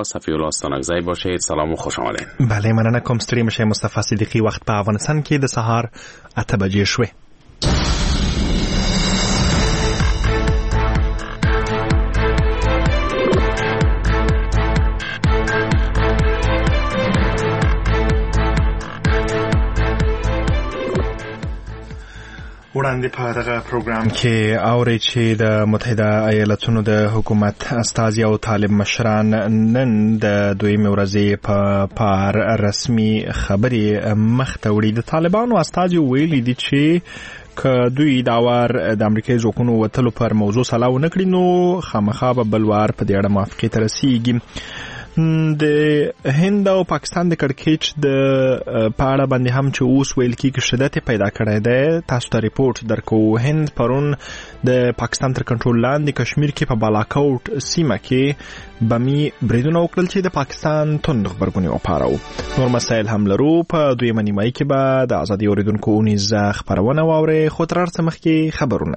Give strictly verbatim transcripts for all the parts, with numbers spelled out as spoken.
صفی الله استانکزی باشید. سلام و خوش آمدید. بله مننه کوم ستړي مشه. مصطفی صدیقی وخت په افغانستان کې د سهار اته بجې شوې. وړاندې په دغه پروګرام کې اوري چې د متحده ایالاتونو د حکومت استازي او طالب مشران نن د دویمې ورځې په پار رسمي خبرې مخته وړي. د طالبانو استازي ویلي دي چې که دوی دا وار د امریکایي ځواکونو وتلو پر موضوع سلا ونه کړي نو خامخا به بل وار په دې اړه موافقې ته رسیږي. د هند او پاکستان د کړکېچ د پاړه باندې هم چې اوس ویل کېږي شدت پیدا کړی دی. تاسو ته ریپورت درکو. هند پرون د پاکستان تر کنټرول لاندې کشمیر کې په بالاکوټ سیمه کې بمي بریدونه وکړل چې د پاکستان توند غبرګون وپاروه. نور مسایل هم لرو. په دویمه نیمایي کې به د ازادي اوریدونکو اونیز خپرونه واورئ. خو تر هر څه مخکې خبرونه.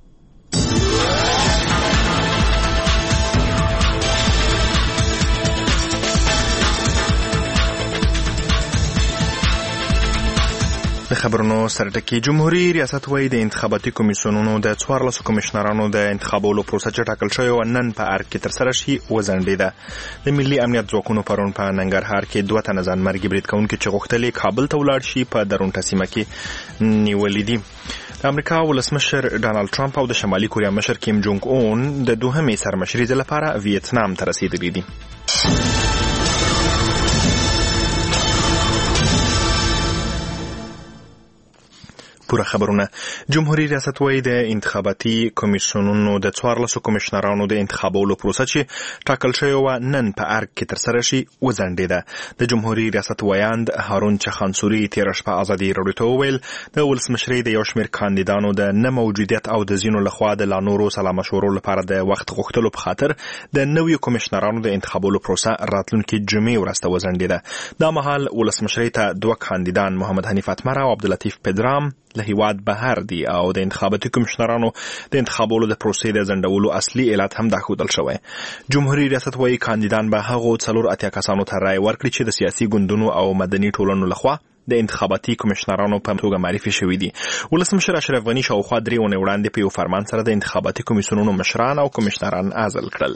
د خبرونو سرټکی. جمهوریت ریاست وایي د انتخاباتي کمیسیونونو د څوارلسو کمشنرانو د انتخابولو پروسه چې ټاکل شوې وه نن په ارګ کې ترسره شي وځنډېده. د ملي امنیت ځواکونو پرون په ننګرهار کې دوه تنه ځانمرګي برید کوونکي چې غوښتل یې کابل ته ولاړ شي په درونټه سیمه کې نیولي دي. د امریکا ولسمشر ډانلډ ټرمپ او د شمالي کوریا مشر کیم جونګ اون د دوهمې سرمشریزې لپاره ویتنام ته رسیدلي دي. پوره خبرونه. جمهوریت ریاست وایي د انتخاباتي کمیسیونونو د څوارلسو کمشنرانو د انتخابولو پروسه چې ټاکل شوې وه نن په ارګ کې ترسره شي وځنډېده. د جمهوریت ریاست ویاند هارون چخانسوري تېره شپه ازادي راډیو ته وویل د ولسمشرۍ د یو شمېر کاندیدانو د نه موجودیت او د ځینو لخوا د لا نورو سلا مشورو لپاره د وخت غوښتلو په خاطر د نویو کمشنرانو د انتخابولو پروسه راتلونکي جمعې ورځ ته وځنډېده. دا مهال ولسمشرۍ ته دوه کاندیدان محمد حنیف اتمر او عبداللطیف پدرام له هیواد بهر دي او د انتخاباتي کمشنرانو د انتخابولو د پروسې د ځنډولو اصلي علت هم دا ښودل شوی. جمهوریت ریاست وایي کاندیدان به هغو څلور اتیا کسانو ته رایه ورکړي چې د سیاسي ګوندونو او مدني ټولنو لخوا د انتخاباتي کمشنرانو په توګه معرفي شوي دي. ولسمشر اشرف غني شاوخوا درې اونۍ وړاندې په یو فرمان سره د انتخاباتي کمیسیونونو مشران او کمشنران عزل کړل.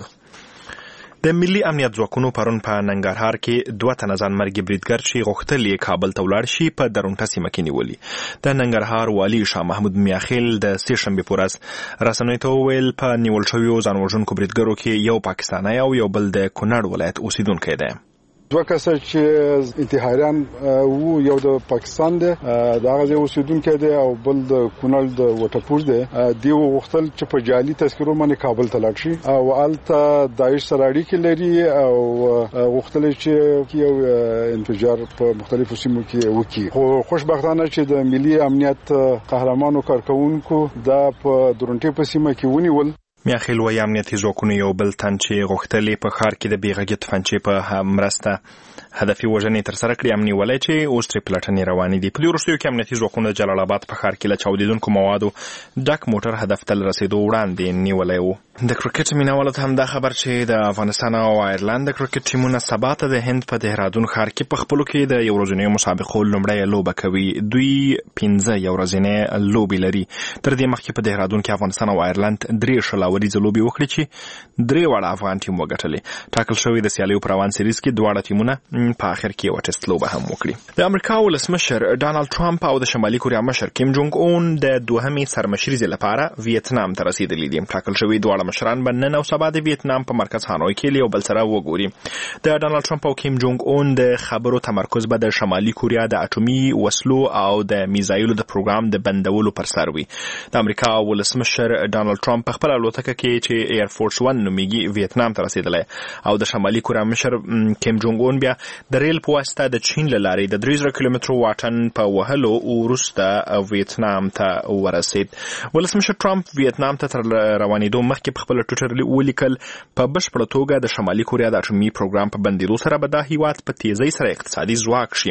د ملي امنیت ځواکونو پرون په ننګرهار کې دوه تنه ځانمرګي بریدګر چې غوښتل یې کابل ته ولاړ شي په درونټه سیمه کې نیولي. د ننګرهار والي شاه محمود میاخیل د سې شنبې په ورځ رسنیو ته وویل په نیول شویو ځانوژونکو بریدګرو کې یو پاکستانی او یو بل د کونړ ولایت اوسیدونکی دی. دوه کسه چې انتحاریان وو، یو د پاکستان دی د هغه ځای اوسیدونکی دی او بل د کونړ د وټپور دی. دی وغوښتل چې په جعلي تذکرو باندې کابل ته لاړ شي او هلته داعش سره اړیکې لري او غوښتل چې یو انفجار په مختلفو سیمو کې وکړي. خو خوشبختانه چې د ملي امنیت قهرمانو کارکوونکو دا په درونټې په سیمه کې ونیول. میاخیل وایي امنیتي ځواکونو یو بل تن چې غوښتلې په ښار کې د بېغږې توپنچې په مرسته هدفي وژنې ترسره کړي امني ولای چې اوس ترې پلټنې روانې دي. په دې وروستیو کې امنیتي ځواکونو د جلال آباد په ښار کې له چاودېدونکو موادو ډک موټر هدف ته له رسېدو وړاندې نیولی و. د کرکټ مینوالو ته هم دا خبر چې د افغانستان او آیرلند د کرکټ ټیمونه سبا ته د هند په دهرادون ښار کې په خپلو کې د یو ورځنیو مسابقو لومړۍ لوبه کوي. دوی پنځه یو ورځنۍ لوبې لري. تر دې مخکې په دهرادون کې افغانستان او آیرلند درې شلاوریزه لوبې وکړې چې درې واړه افغان ټیم وګټلې. ټاکل شوی د سیالیو په روان سیریز کې دواړه ټیمونه په آخر کې یو ټیسټ لوبه هم وکړي. د امریکا ولسمشر ډانلډ ټرمپ او د شمالي کوریا مشر کیم جونګ اون د دوهمې سرمشریزې لپاره ویتنام ته رسیدلي دي. ټاکل شوی دواړه مشران به نن او سبا د ویتنام په مرکز هانوی کې یو بل سره وګوري. د ډانلډ ټرمپ او کیم جونګ اون د خبرو تمرکز به د شمالي کوریا د اټومي وسلو او د میزایلو د پروګرام د بندولو پر سر وي. د امریکا ولسمشر ډانلډ ټرمپ په خپل الوتکه کې چې ایر فورس ون نومیږي ویتنام ته رسیدلی او د شمالي کوریا مشر کیم جونګ اون بیا د ریل په واسطه د چین له لارې د درې زره کیلومترو واټن په وهلو وروسته ویتنام ته ورسید. ولسمشر ټرمپ ویتنام ته تر روانېدو مخکې په خپل ټویټر ولیکل په بشپړه توګه د شمالي کوریا د اټومي پروګرام په بندېدو سره به دا هیواد په تیزۍ سره اقتصادي ځواک شي.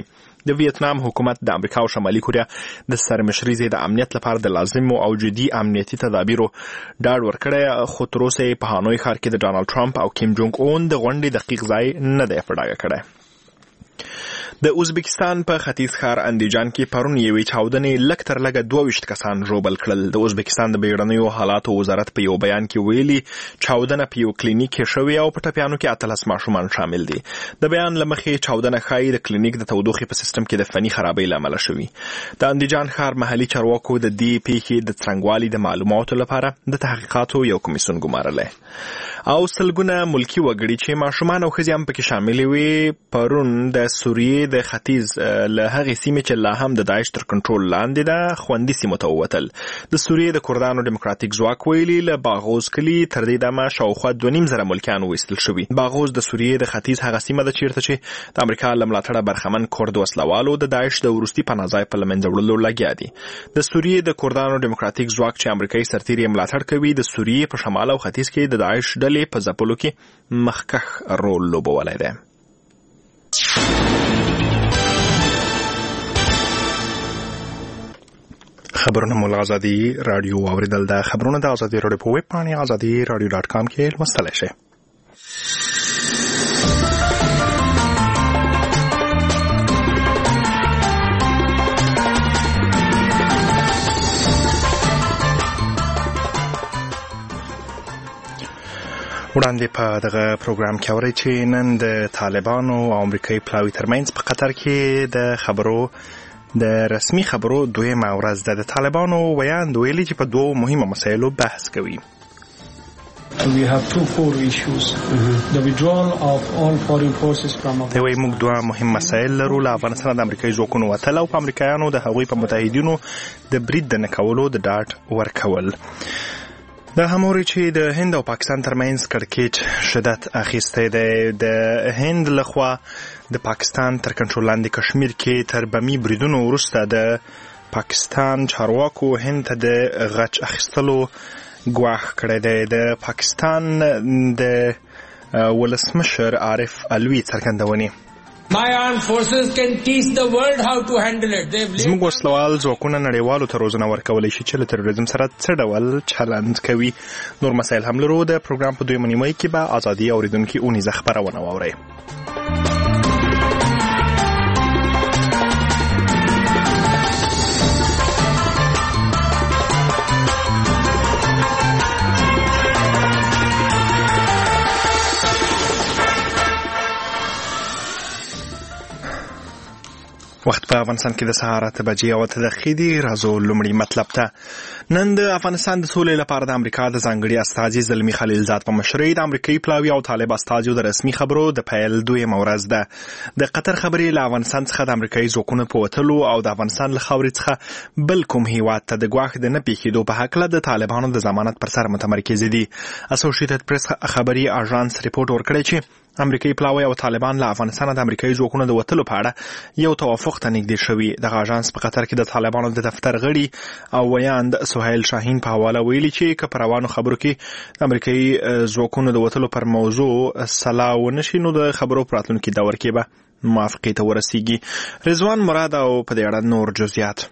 د ویتنام حکومت د امریکا او شمالي کوریا د سرمشري ضد امنیت لپاره د لازمو او جدي امنیتي تدابیرو ډاډ ورکړی، خو تر اوسه په هانوي ښار کې د ډانلډ ټرمپ او کیم جونګ اون د غونډې دقیق ځای نه دی په ډاګه کړی. د ازبکستان په ختیځ ښار اندیجان کې پرون یوې چاودنې لږ تر لږه دوه ویشت کسان ژوبل کړل. د ازبکستان د بیړنیو حالاتو وزارت په یو بیان کې ویلي چاودنه په یو کلینیک کې شوې او په ټپیانو کې اتلس ماشومان شامل دي. د بیان له مخې چاودنه ښایي د کلینیک د تودوخې په سیستم کې د فني خرابۍ له امله شوې. د اندیجان ښار محلي چارواکو د دې پیښې د څرنګوالي د معلوماتو لپاره د تحقیقاتو یو کمیسیون ګمارلی او سلګونه ملکی وګړي چې ماشومان او ښځې هم پکې شاملې وي پرون د سوریې د ختیځ له هغې سیمې چې لا هم د داعش تر کنټرول لاندې ده خوندي سیمو ته ووتل. د سوریې د کردانو ډیموکراتیک ځواک ویلي له باغوز کلي تر دې دمه شاوخوا دوه نیم زره ملکیان وایستل شوي. باغوز د سوریې د ختیځ هغه سیمه ده چیرته چې د امریکا له ملاتړه برخمن کرد وسلوالو د داعش د وروستي پناه ځای په له منځه وړلو لګیا دي. د سوریې د کردانو ډیموکراتیک ځواک چې امریکایي سرتیر یې ملاتړ کوي د سوریې په شمال او ختیځ کې د داعش ډلې په ځپلو کې مخکښ رول لوبولی دی. خبرونه مو له ازادي راډیو واوریدل. د خبرونه د ازادي راډیو په ویب پاڼې ازادي راډیو ډاټ کام کې لوستلی شئ. وړاندې په دغه پروګرام کې اورئ چې نن د طالبانو او امریکایي پلاوي ترمنځ په قطر کې د خبرو د رسمي خبرو دویمه ورځ ده. د طالبانو ویاند ویلي چې په دوو مهمو مسایلو بحث کوي. We have two core issues. Mm-hmm. The withdrawal of all foreign forces from Afghanistan. دوی موږ دوه مهم مسایل لرو. له افغانستان د امریکایي ځواکونو وتل او په امریکایانو د هغوی په متحدینو د برید د نه کولو د ډاډ ورکول. د هموري چې د هند او پاکستان ترمنځ کړکېچ شدت اخیستی دی. د هند لخوا د پاکستان تر کنټرول لاندې کشمیر کې تر بمي بریدونو وروسته د پاکستان چارواکو هند ته د غچ اخیستلو ګواښ کړی دی. د پاکستان د ولسمشر عارف الوی څرګندونې My armed forces can teach the world how to handle it. زموږ وسلوال ځواکونه نړیوالو ته روزنه ورکولی شي چې له تروریزم سره څه ډول چلند کوي. نور مسایل هم لرو. د پروګرام په دویمه نیمایي کې به ازادي اوریدونکي اونیزه خپرونه واورئ. وخت په افغانستان کې د سهار اته بجې او اته دقیقې دي. راځو لومړی مطلب ته. نن د افغانستان د سولې لپاره د امریکا د ځانګړي استازي زلمي خلیلزاد په مشرۍ د امریکایي پلاوي او طالب استازیو د رسمي خبرو د پیل دویمه ورځ ده. د قطر خبرې له افغانستان څخه د امریکایي ځواکونو په وتلو او د افغانستان له خاورې څخه بل کوم هیواد ته د ګواښ د نه پېښېدو په هکله د طالبانو د ضمانت پر سر متمرکز دي. اسوسییټډ پریس خبري اژانس ریپورټ ورکړی چې امریکایي پلاوی او طالبان له افغانستان د امریکایي ځواکونو د وتلو په اړه یو توافق ته نږدې شوي. دغه اژانس په قطر کې د طالبانو د دفتر غړي او ویاند سهیل شاهین په حواله ویلي چې که په روانو خبرو کې د امریکایي ځواکونو د وتلو پر موضوع سلا ونه شي نو د خبرو په راتلونکي دور کې به موافقې ته ورسیږي. رضوان مراد او په دې اړه نور جزئیات.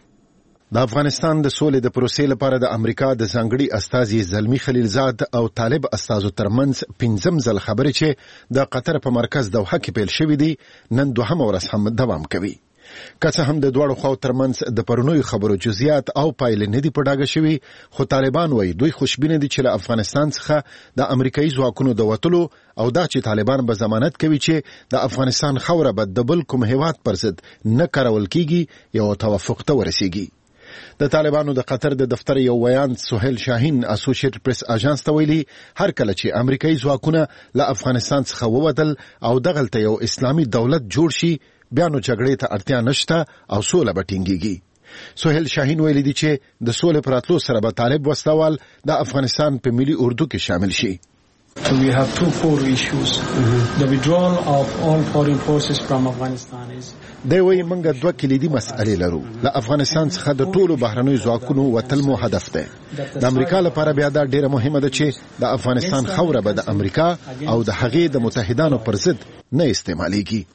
د افغانستان د سولې د پروسې لپاره د امریکا د ځانګړي استازي زلمي خلیلزاد او طالب استازو ترمنځ پنځم ځل خبرې چې د قطر په مرکز دوحه کې پیل شوې دي نن دوهمه ورځ هم دوام کوي. که څه هم د دواړو خواو ترمنځ د پرونیو خبرو جزئیات او پایلې نه دي په ډاګه شوي، خو طالبان وایي دوی خوشبینه دي چې له افغانستان څخه د امریکایي ځواکونو د وتلو او دا چې طالبان به ضمانت کوي چې د افغانستان خاوره به د بل کوم هیواد پر ضد نه کارول کیږي یو توافق ته ورسیږي. د طالبانو د قطر د دفتر یو ویاند سهیل شاهین اسوسییټډ پریس اژانس ته ویلي هر کله چې امریکایي ځواکونه له افغانستان څخه ووتل او دغلته یو اسلامي دولت جوړ شي بیا نو جګړې ته اړتیا نشته او سوله به ټینګیږي. سهیل شاهین ویلي دي چې د سولې پر راتلو سره به طالب وسلوال د افغانستان په ملي اردو کې شامل شي. We have two core issues. Mm-hmm. The withdrawal of all foreign forces from Afghanistan is دی وایي موږ دوه کلیدي مسئلې لرو. له افغانستان څخه د ټولو بهرنیو ځواکونو وتل مو هدف دی. د امریکا لپاره بیا دا ډیره مهمه ده چې د افغانستان خاوره به د امریکا او د هغې د متحدانو پر ضد نه استعمالیږي.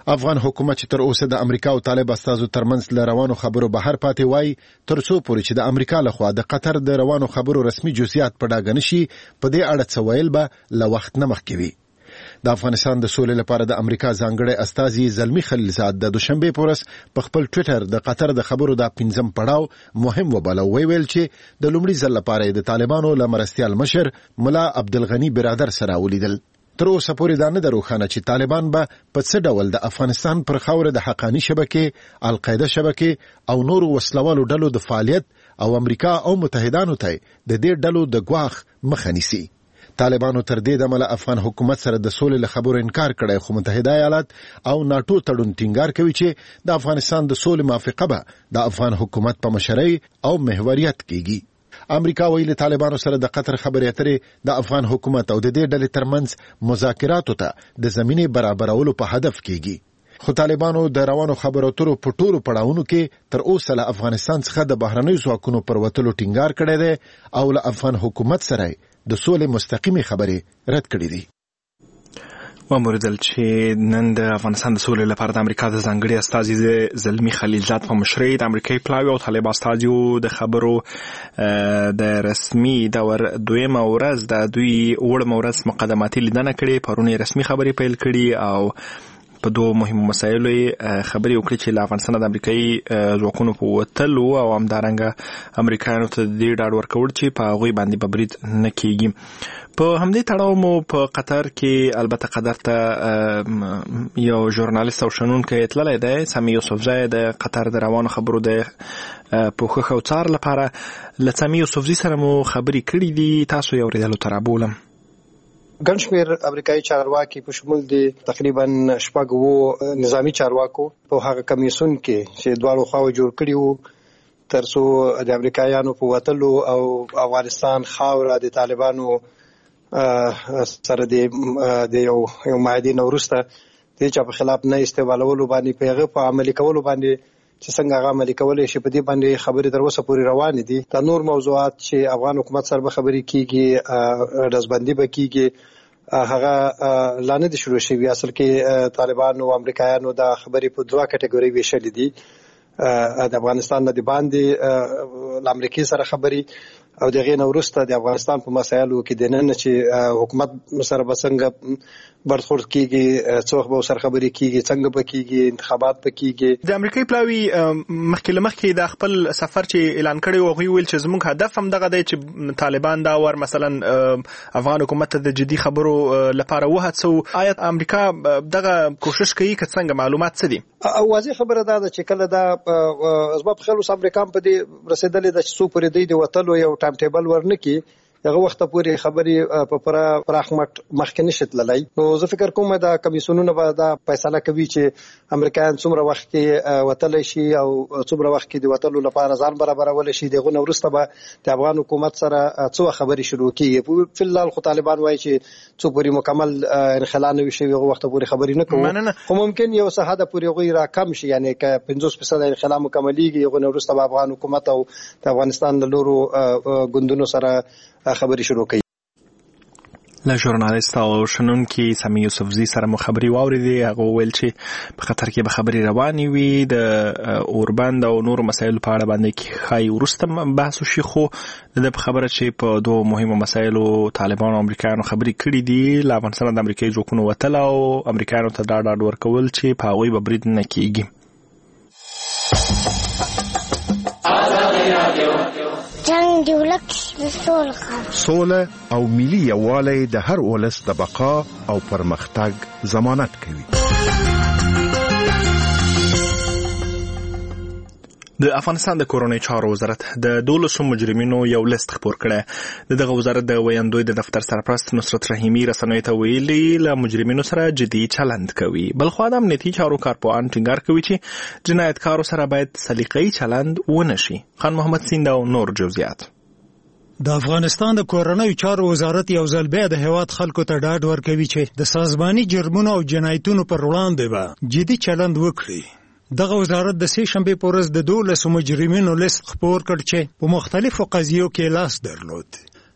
افغان حکومت چې تر اوسه د امریکا او طالب استازو ترمنځ ل روانو خبرو بهر پاتې وای تر څو پورې چې د امریکا لخوا د قطر د روانو خبرو رسمي جزئیات په ډاګه نشي په دې اړه څه ویل به له وخت نه مخکې وي. د افغانستان د سولې لپاره د امریکا ځانګړی استازي زلمی خلیلزاد د دوشنبه پورس په خپل ټوئیټر د قطر د خبرو د پنځم پړاو مهم وباله وی ویل چې د لومړي ځل لپاره د طالبانو له مرستیال مشر ملا عبدالغنی برادر سره ولیدل. تر اوسه پورې دا نه ده روښانه چې طالبان به په څه ډول د افغانستان پر خاوره د حقاني شبکې، القاعده شبکې او نورو وسلوالو ډلو د فعالیت او امریکا او متحدانو ته د دې ډلو د ګواښ مخه نیسي. طالبانو تر دې دمه له افغان حکومت سره د سولې له خبرو انکار کړی، خو متحده ایالات او ناټو تړون ټینګار کوي چې د افغانستان د سولې موافقه به د افغان حکومت په مشرۍ او محوریت کېږي. امریکا ویلي طالبانو سره د قطر خبرې اترې د افغان حکومت او د دې ډلې ترمنځ مذاکراتو ته د زمینې برابرولو په هدف کېږي. خو طالبانو د روانو خبرو اترو په ټولو پړاوونو کې تر اوسه له افغانستان څخه د بهرنیو ځواکونو پر وتلو ټینګار کړی دی او له افغان حکومت سره د سولې مستقیمي خبرې رد کړې دي. وموردل چې نن د افغانستان د سولې لپاره د امریکا د ځانګړي استازي زلمی خلیلزاد په مشرۍ د امریکایي پلاوي او طالب استازیو د خبرو د رسمي دور دویمه ورځ د دوی وړمه ورځ مقدماتي لیدنه کړې. پرون رسمي خبرې پیل کړي او په دوه مهمو مسایلو خبرې وکړي چې له افغانستان د امریکایي ځواکونو په وتلو او همدارنګه امریکایانو ته د دې ډاډ ورکول چې په هغوی باندې به برید نه کېږي. په همدې تړاو مو په قطر کې البته قطر ته یو ژورنالیست او شنونکی تللی دی، سامي یوسفزی د قطر د روانو خبرو د پوښښ او څار لپاره. له سامي یوسفزي سره مو خبرې کړي دي، تاسو یې اورېدلو ته رابولم. ګڼ شمېر امریکایي چارواکي په شمول د تقریبا شپږ اووه نظامي چارواکو په هغه کمیسیون کې چې دواړو خواو جوړ کړي وو تر څو د امریکایانو په وتلو او افغانستان خاوره د طالبانو سره د یو یو معاهدې نه وروسته د هیچا په خلاف نه استعمالولو باندې په هغه په عملي کولو باندې چې څنګه هغه عملي کولی شي په دې باندې خبرې تر اوسه پورې روانې دي. دا نور موضوعات چې افغان حکومت سره به خبرې کېږي، ډزبندي به کېږي، هغه لا نه دي شروع شوي. اصل کې طالبانو او امریکایانو دا خبرې په دوه کټګورۍ ویشلې دي. د افغانستان نه د باندې له امریکې سره خبرې او د هغې نه وروسته د افغانستان په مسایلو کې دننه چې حکومت سره به څنګه برخورد کېږي، څه وخت به ورسره خبرې کېږي، څنګه به کېږي، انتخابات به کېږي. د امریکایي پلاوي مخکې له مخکې د خپل سفر چې اعلان کړی و هغوی ویل چې زموږ هدف هم دغه دی چې طالبان دا ور مثلا افغان حکومت ته د جدي خبرو لپاره وهڅوو. آیا امریکا دغه کوشش کوي که څنګه؟ معلومات څه دي؟ واضح خبره دا ده چې کله دا زما په خیال اوس امریکا په دې رسېدلې ده چې څو پورې دوی د وتلو یو ټایم ټیبل ورنکړي، هغه وخت پورې خبرې په پوره پراخ مټ مخکې نشي تللی. نو زه فکر کوم دا کمیسیونونه به دا فیصله کوي چې امریکایان څومره وخت کې وتلی شي او څومره وخت کې د وتلو لپاره ځان برابرولی شي. دغه نه وروسته به د افغان حکومت سره څه خبرې شروع کېږي. په فلحال خو طالبان وایي چې څو پورې مکمل انخلا نه وي شوي هغه وخت پورې خبرې نه کوو، خو ممکن یو څه حده پورې هغوی راکم شي، یعنې که پنځوس فیصده انخلا مکملېږي هغه نه وروسته به افغان حکومت او د افغانستان د نورو ګوندونو سره خبرې شروع کړي. له ژورنالیست او شنونکي سامي یوسفزي سره مو خبرې واورېدې. هغه وویل چې په قطر کې به خبرې روانې وي، د اوربند او نورو مسایلو په اړه باندې ښایي وروسته بحث وشي. خو د ده په خبره چې په دوه مهمو مسایلو طالبانو او امریکایانو خبرې کړي دي، له افغانستانه د امریکایي ځواکونو وتل او امریکایانو ته دا ډاډ ورکول چې په هغوی به برید نه کېږي. جنگ دی ولک د سوله سوله او ملي یووالی د هر ولس د بقا او پرمختګ ضمانت کوي. د افغانستان د کورنۍ چارو وزارت د دولسو مجرمینو یو لیست خپور کړی. د دغه وزارت د ویاندوی د دفتر سرپرست نصرت رحیمي رسنیو ته ویلي له مجرمینو سره جدي چلند کوي. بلخوا د امنیتي چارو کارپوهان ټینګار کوي چې جنایتکارو سره باید سلیقه‌ای چلند ونه شي. خان محمد سیند او نور جزئیات. د افغانستان د کورنۍ چارو وزارت یو ځل بیا د هیواد خلکو ته ډاډ ورکوي چې د سازماني جرمونو او جنایتونو پر وړاندې به جدي چلند وکړي. دغه وزارت د سې شنبې په ورځ د دولسو مجرمینو لیست خپور کړ چې په مختلفو قضیو کې لاس درلود.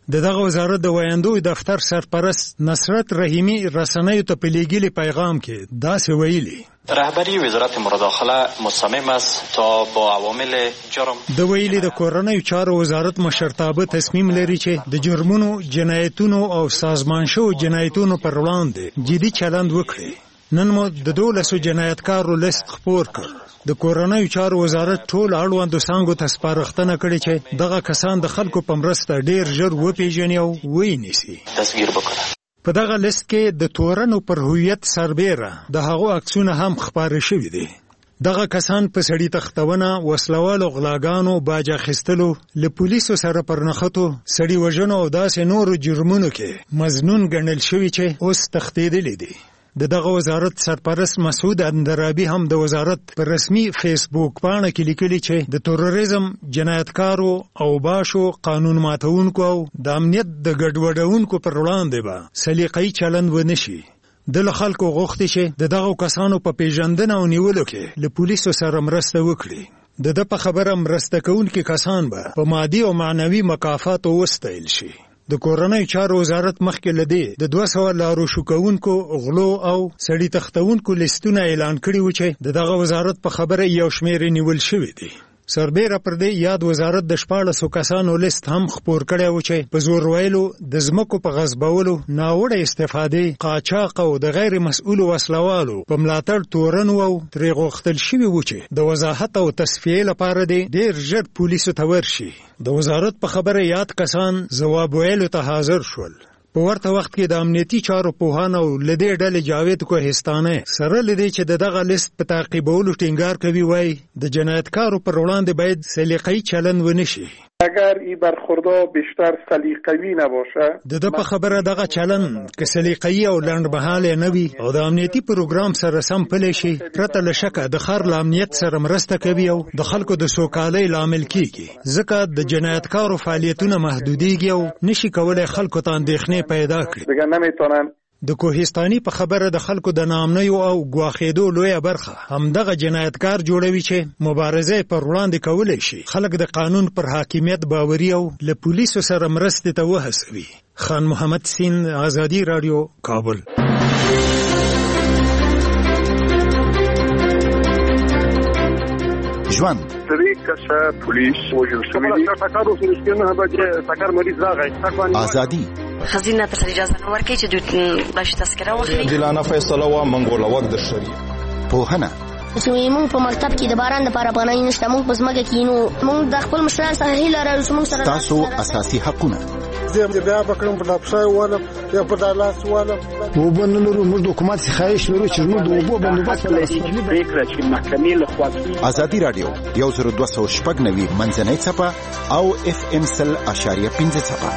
د دغه وزارت د ویاندوی دفتر سرپرست نصرت رحیمی رسنیو ته په لیږلي پیغام کې داسې ویلي: رهبری وزارت مداخله مصمم است تا با عوامل جرم د ویلي د کورنیو چارو وزارت مشرتابه تصمیم لري چې د جرمونو، جنایتونو او سازمان شوو جنایتونو پر وړاندې جدي چلند وکړي. نن مو د دولسو جنایتکارو لیست خپور کړ. د کورنیو چارو وزارت ټول اړوندو څانګو ته سپارښتنه کړې چې دغه کسان د خلکو په مرسته ډیر ژر وپیژني او ونیسي. تصویر وکړه. په دغه لیست کې د تورنو پر هویت سربیره د هغو عکسونه هم خپاره شوي دي. دغه کسان په سړي تختونه، وسلوالو، غلاګانو، باج اخیستلو، له پولیسو سره پر نښتو، سړي وژنو او داسې نورو جرمونو کې مظنون ګڼل شوي چې اوس تښتېدلي دي. د دغه وزارت سرپرست مسعود اندرابي هم د وزارت پر رسمي فیسبوک پاڼه کې لیکلي چې د تروریزم، جنایتکارو او باشو، قانون ماتونکو او د امنیت د ګډوډونکو پر وړاندې به سلیقه‌يي چلند ونشي. د خلکو غوښتي چې د دغه کسانو په پیژندنه او نیولو کې له پولیسو سره مرسته وکړي. د د په خبره مرسته کوونکي کسان به په مادي او معنوي مکافاتو وستایل شي. د کورنیو چارو وزارت مخکې لدی د دوه سوه لارو شوکونکو، غلو او سړي تختونکو لیستونه اعلان کړي و چې د دغه وزارت په خبره یو شمېر نیول شوي دي. سربیره پر دې یاد وزارت د شپاړسو کسانو لیست هم خپور کړی و چې په زور ویلو، د ځمکو په غصبولو، ناوړه استفادې، قاچاق او د غیر مسؤلو وسلوالو په ملاتړ تورن او ترې غوښتل شوي و چې د وضاحت او تصفیې لپاره دې ډېر ژر پولیسو ته ورشي. د وزارت په خبره یاد کسان ځواب ویلو ته حاضر شول. په ورته وخت کې د امنیتي چارو پوهان او لدې ډلې جاوید کوهستاني سره لدې چې د دغه لیست په تعقیبولو ټینګار کوي، وایي د جنایتکارو پر وړاندې باید سلیقه‌يي چلند ونشي. اگر این برخوردها بیشتر سلیقه‌ای نباشه، د د په خبره دغه چلند که سلیقه‌يي او لنډمهاله نه وي او د امنیتي پروګرام سره سم پلی شي، پرته له شکه د ښار له امنیت سره مرسته کوي او د خلکو د سوکالۍ لامل کیږي. ځکه د جنایتکارو فعالیتونه محدودیږي او نشي کولای خلکو ته اندېښنې پیدا کړي. دیگه نمیتونن. د کوهستاني په خبره د خلکو د نامنیو او ګواښېدو لویه برخه همدغه جنایتکار جوړوي چې مبارزه پر وړاندې کولی شي، خلک د قانون پر حاکمیت باوري او له پولیسو سره مرستې ته وهڅوي. خان محمد سین، آزادي رادیو، کابل. ژوند دې کسه پولیس وژل شوی دی. ټاکارو سره نه به ټاکار مریض راغی. آزادي خزینه ته اجازه نه ورکړي چې دوی باش تذکره واخلي. دلانه فیصله وا منګول وخت د شری پوهنه چې موږ په مکتب کې د باران لپاره پناه نشته، موږ په ځمکه کې نو موږ د خپل مشران سره هیله لرو چې موږ سره تاسو اساسي حقونه زه بیا بکرم په لپسای واله یا په دالاس واله وبنلو موږ د حکومت څخه خواهش لرو چې موږ د اوبو بندوبست لپاره پریکړه چې محکمې له خوا. آزادي رادیو یو زر دوه سوه شپږ نوي منځنۍ څپه او اف ام سل اشاریه پنځه څپه.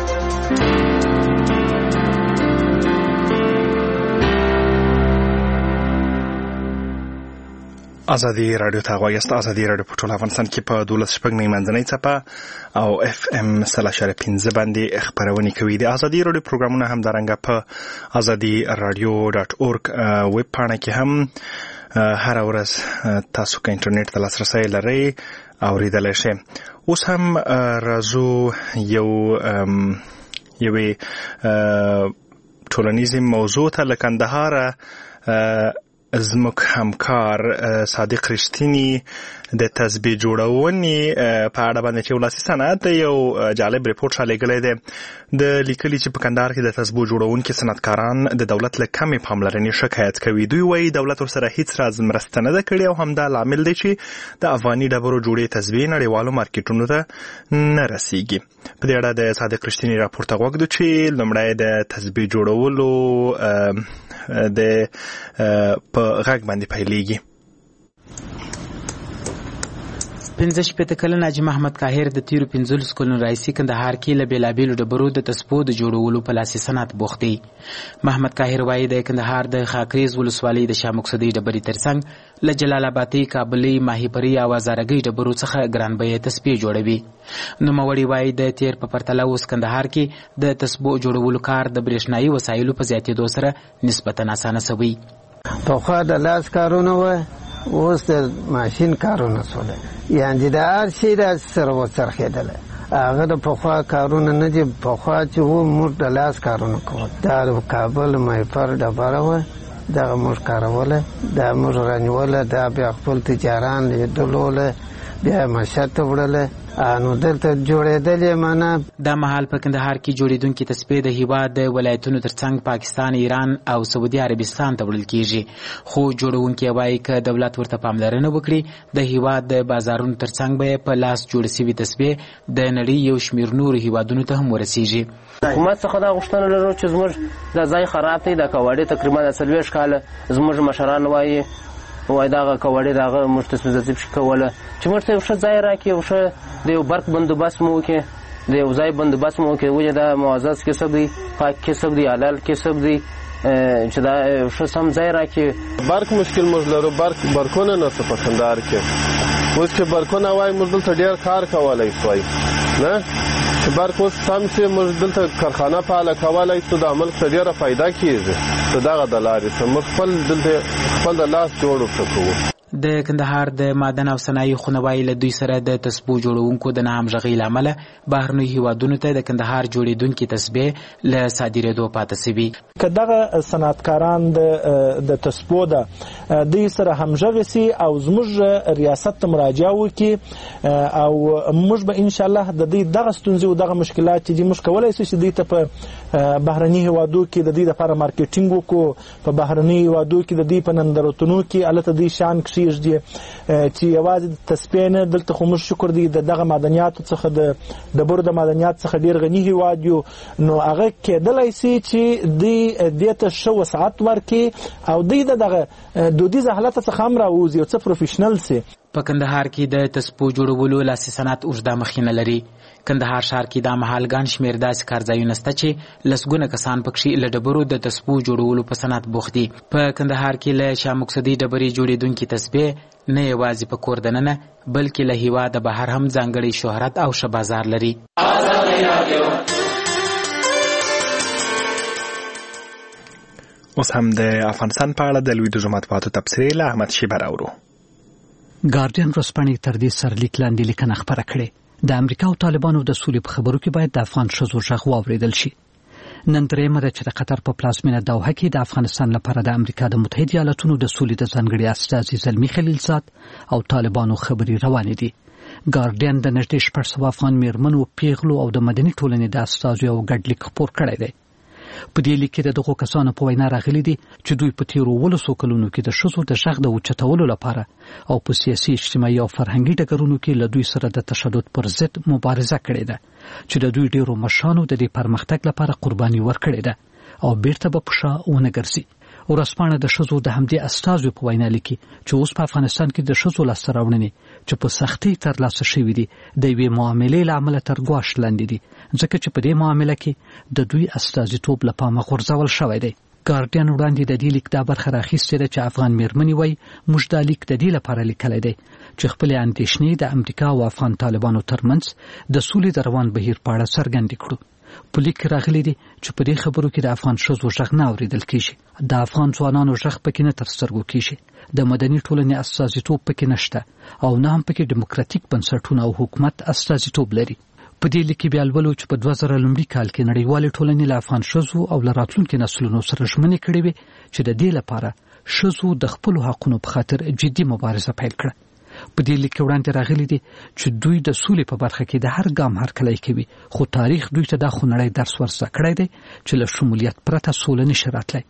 آزادي رادیو ته غواړئ. آزادي رادیو په ټول افغانستان کې په دولس شپږ نوي منځنۍ څپه او اف ام سل اشاریه پنځه باندې خپرونې کوي. د آزادي رادیو پروګرامونه هم دارنګه په آزادي رادیو ډاټ اورګ ویب پاڼه کې هم هر ورځ تاسو که انټرنیټ ته لاسرسی لرئ اوریدلی شئ. اوس هم راځو یو یوې ټولنیزې موضوع ته. له کندهاره زموږ همکار صادق رښتینی د تسبیح جوړونې په اړه باندې چې ولاسي صنعت یو جالب ریپورت رالیږلی دی. د لیکلي چې په کندهار کې د تسبیح جوړونکي صنعتکاران د دولت له کمې پاملرنې شکایت کوي. دوی وایي دولت ورسره هیڅ راز مرسته نه ده کړې او همدا لامل دی چې د افغاني ډبرو جوړې تسبیح نړیوالو مارکیټونو ته نه رسیږي. په دې اړه د صادق رښتینی راپور ته غوږ دو چې لومړی د تسبیح جوړولو د په غږ باندې پیلېږي. پنځه شپېته کلن حاجي محمد قاهر د تیرو پنځلسو کلونو راهیسې کندهار کې له بېلابېلو ډبرو د تسبو د جوړولو په لاسي صنعت بوخت دی. محمد قاهر وایي د کندهار د خاکریز ولسوالۍ د شاه مقصدي ډبرې ترڅنګ له جلال آبادۍ، کابلۍ، ماهیپرۍ او هزارګۍ ډبرو څخه ګران بیې تسبې جوړوي. نوموړي وایي د تیر په پرتله اوس کندهار کې د تسبو جوړولو کار د برېښنایي وسایلو په زیاتېدو سره نسبتا اسانه شوی. پخوا د لاس کارونه وه، اوس د ماشین کارونه سوله، یعنې د هر شي د سره وڅرخېدله هغه د پخوا کارونه نه دي. پخوا چې و موږ د لاس کارونه کول. دا د کابل مایفر ډبره وه، دغه موږ کاروله، دا موږ رانیوله، دا بیا خپل تجاران لیدلوله، بیا مشهد ته وړله، نو دلته جوړېدلې معنا. دا مهال په کندهار کې جوړېدونکي تسبې د هیواد د ولایتونو ترڅنګ پاکستان، ایران او سعودي عربستان ته وړل کیږي. خو جوړونکي وایي که دولت ورته پاملرنه وکړي د هیواد د بازارونو ترڅنګ به په لاس جوړ شوي تسبې د نړۍ یو شمېر نورو هیوادونو ته هم ورسیږي. حکومت څخه دا غوښتنه لرو چې زموږ دا ځای خراب دی. دا کواړې تقریبا د څلوېښت کاله زموږ مشران وایي وای دغه کواړې دغه موږ ته تصدیب شي کوله چې موږ ته یو ښه ځای راکړي، یو ښه د یو برق بندوبست مو وکړي، د یو ځای بندوبست مو وکړي. ولې دا معزز کسب دی، پاک کسب دی، حلال کسب دی، چې دا ښه سم ځای راکړي. برق مشکل موږ لرو، برق برقونه نشته په کندهار کې. اوس چې برقونه وای موږ دلته ډېر کار کولی شوی نه، چې برق اوس سم شي موږ دلته کارخانه فعاله کولی شو، د ملک ته ډېره فایده کېږي. د دغه د لارې څخه موږ خپل دلته خپل د لاس جوړ ورته. د کندهار د معدن او صنایع خونه وایي له دوی سره د تسبو جوړونکو د نه همغږۍ له امله بهرنیو هیوادونو ته د کندهار جوړېدونکي تسبې له صادرېدو پاتې سوي. که دغه صنعتکاران د تسبو ده دوی سره همغږې سي او زموږ ریاست ته مراجعه وکړي او موږ به انشاءالله د دوی دغه ستونزې او دغه مشکلات چې دي موږ کولی شو چې دوی ته په بهرني هیوادو کې د دوی دپاره مارکیټینګ وکړو، په بهرني هیوادو کې د دوی په نندارتونو کې هلته دوی شان کښېږدي چې یوازې د تسبې نه، دلته خو موږ شکر دی د دغه معدنیاتو څخه د ډبرو د معدنیات څخه ډېر غني هیواد یو، نو هغه کېدلی سي چې دوی دې ته ښه وسعت ورکړي او دوی د دغه دودیزه حالت څخه هم راووځي او څه پروفیشنل سي. په کندهار کې د تسبو جوړولو لاسي صنعت اوږده مخینه لري. کندهار ښار کې دا مهال ګڼ شمېر داسې کارځایونه شته چې لسګونه کسان پکښې له ډبرو د تسبو جوړولو په صنعت بوخت دي. په کندهار کې له شاه مقصدي ډبرې جوړېدونکي تسبې نه یوازې په کور دننه بلکې له هېواده بهر هم ځانګړی شهرت او ښه بازار لري. اوس هم د افغانستان په اړه د لویدیځو مطبوعاتو تبصرې له احمد شیبه راوړو. ګارډین ورځپاڼې تر دې سرلیک لاندې لیکنه خپره کړې. د امریکا او طالبانو د سولې په خبرو کې باید د افغان ښځو غږ واورېدل شي. نن درېیمه ده چې د قطر په پلازمینه دوحه کې د افغانستان لپاره د امریکا د متحده ایالاتونو د سولې د ځانګړي استازي زلمي خلیلزاد او طالبانو خبرې روانې دي. ګارډین د نږدې شپږ سوه افغان میرمنو، پیغلو او د مدني ټولنې د استازو یو ګډ لیک خپور کړی دی. په دې لیک کې د دغو کسانو په وینا راغلي دي چې دوی په تیرو ولسو کلونو کې د ښځو د غږ د اوچتولو لپاره او په سیاسي، اجتماعي او فرهنګي ډګرونو کې له دوی سره د تشدد پر ضد مبارزه کړې ده چې د دوی ډیرو مشرانو د دې پرمختګ لپاره قرباني ورکړې ده او بیرته به په شا ونه ګرځي. ورځپاڼه د ښځو د همدې استازو په وینا لیکي چې اوس په افغانستان کې د ښځو لاسته راوړنې چې په سختۍ ترلاسه شوي دي د یوې معاملې له امله تر ګواښ لاندې دي، ځکه چې په دې معامله کې د دوی استازیتوب له پامه غورځول شوی دی. ګارډین وړاندې د دې لیک دا برخه راخیستې ده چې افغان میرمنې وایي موږ دا لیک د دې لپاره لیکلی دی چې خپلې اندېښنې د امریکا او افغان طالبانو ترمنځ د سولې د روان بهیر په اړه څرګندې کړو. په لیک کې راغلي دي چې په دې خبرو کې د افغان ښځو غږ نه اورېدل کېږي، د افغان ځوانانو غږ پکې نه تر سترګو کېږي، د مدني ټولنې استازیتوب پکې نشته او نه هم پکې ډیموکراتیک بنسټونه او حکومت استازیتوب لري. په دې لیک کې بیا لولو چې په دوه زره لومړي کال کې نړیوالې ټولنې له افغان ښځو او له راتلونکي نسلونو سره ژمنې کړې وې چې د دې لپاره ښځو د خپلو حقونو په خاطر جدي مبارزه پیل کړه. په دې لیک کې وړاندې راغلي دي چې دوی د سولې په برخه کې د هر ګام هرکلی کوي، خو تاریخ دوی ته دا خونړی درس ورزده کړی دی چې له شمولیت پرته سوله نشي راتلی.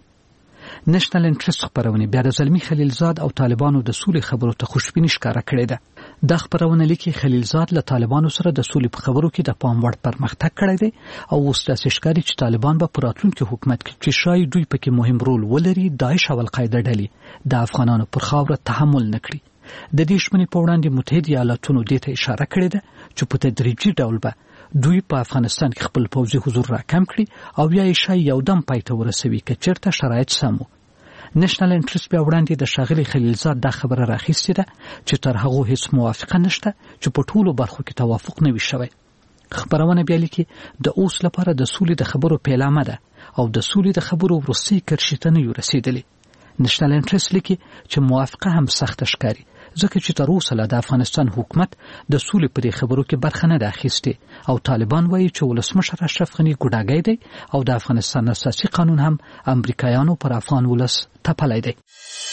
نېشنل انټرست خپرونې بیا د زلمي خلیلزاد او طالبانو د سولې خبرو ته خوشبیني ښکاره کړې ده. دا خپرونه لیکي خلیلزاد له طالبانو سره د سولې په خبرو کې د پام وړ پرمختګ کړی دی او اوس داسې ښکاري چې طالبان به په راتلونکي حکومت کې چې ښایي دوی پکې مهم رول ولري، داعش او القاعده ډلې د افغانانو پر خاوره تحمل نه کړي. د دې ژمنې په وړاندې متحده ایالاتونو دې ته اشاره کړې ده چې په تدریجي ډول به دوی په افغانستان کې خپل پوځي حضور راکم کړي او یا یې ښایي یودم پای ته ورسوي که چېرته شرایط سم وو. نېشنل انټرست بیا وړاندې د ښاغلي خلیلزاد دا خبره راخیستې ده چې تر هغو هیڅ موافقه نشته چې په ټولو برخو کې توافق نه وي شوی. خپرونه بیا لیکي د اوس لپاره د سولې د خبرو پیلامه ده او د سولې د خبرو وروستۍ کرښې ته نه یو رسېدلې. نېشنل انټرست لیکي چې موافقه هم سخته ښکاري ځکه چې تر اوسه لا د افغانستان حکومت د سولې پرې خبرو کې برخه نه ده اخیستې او طالبان وایي چې ولسمشر اشرف غني ګوډاګی دی او د افغانستان اساسي قانون هم امریکایانو پر افغان ولس تپلی دی.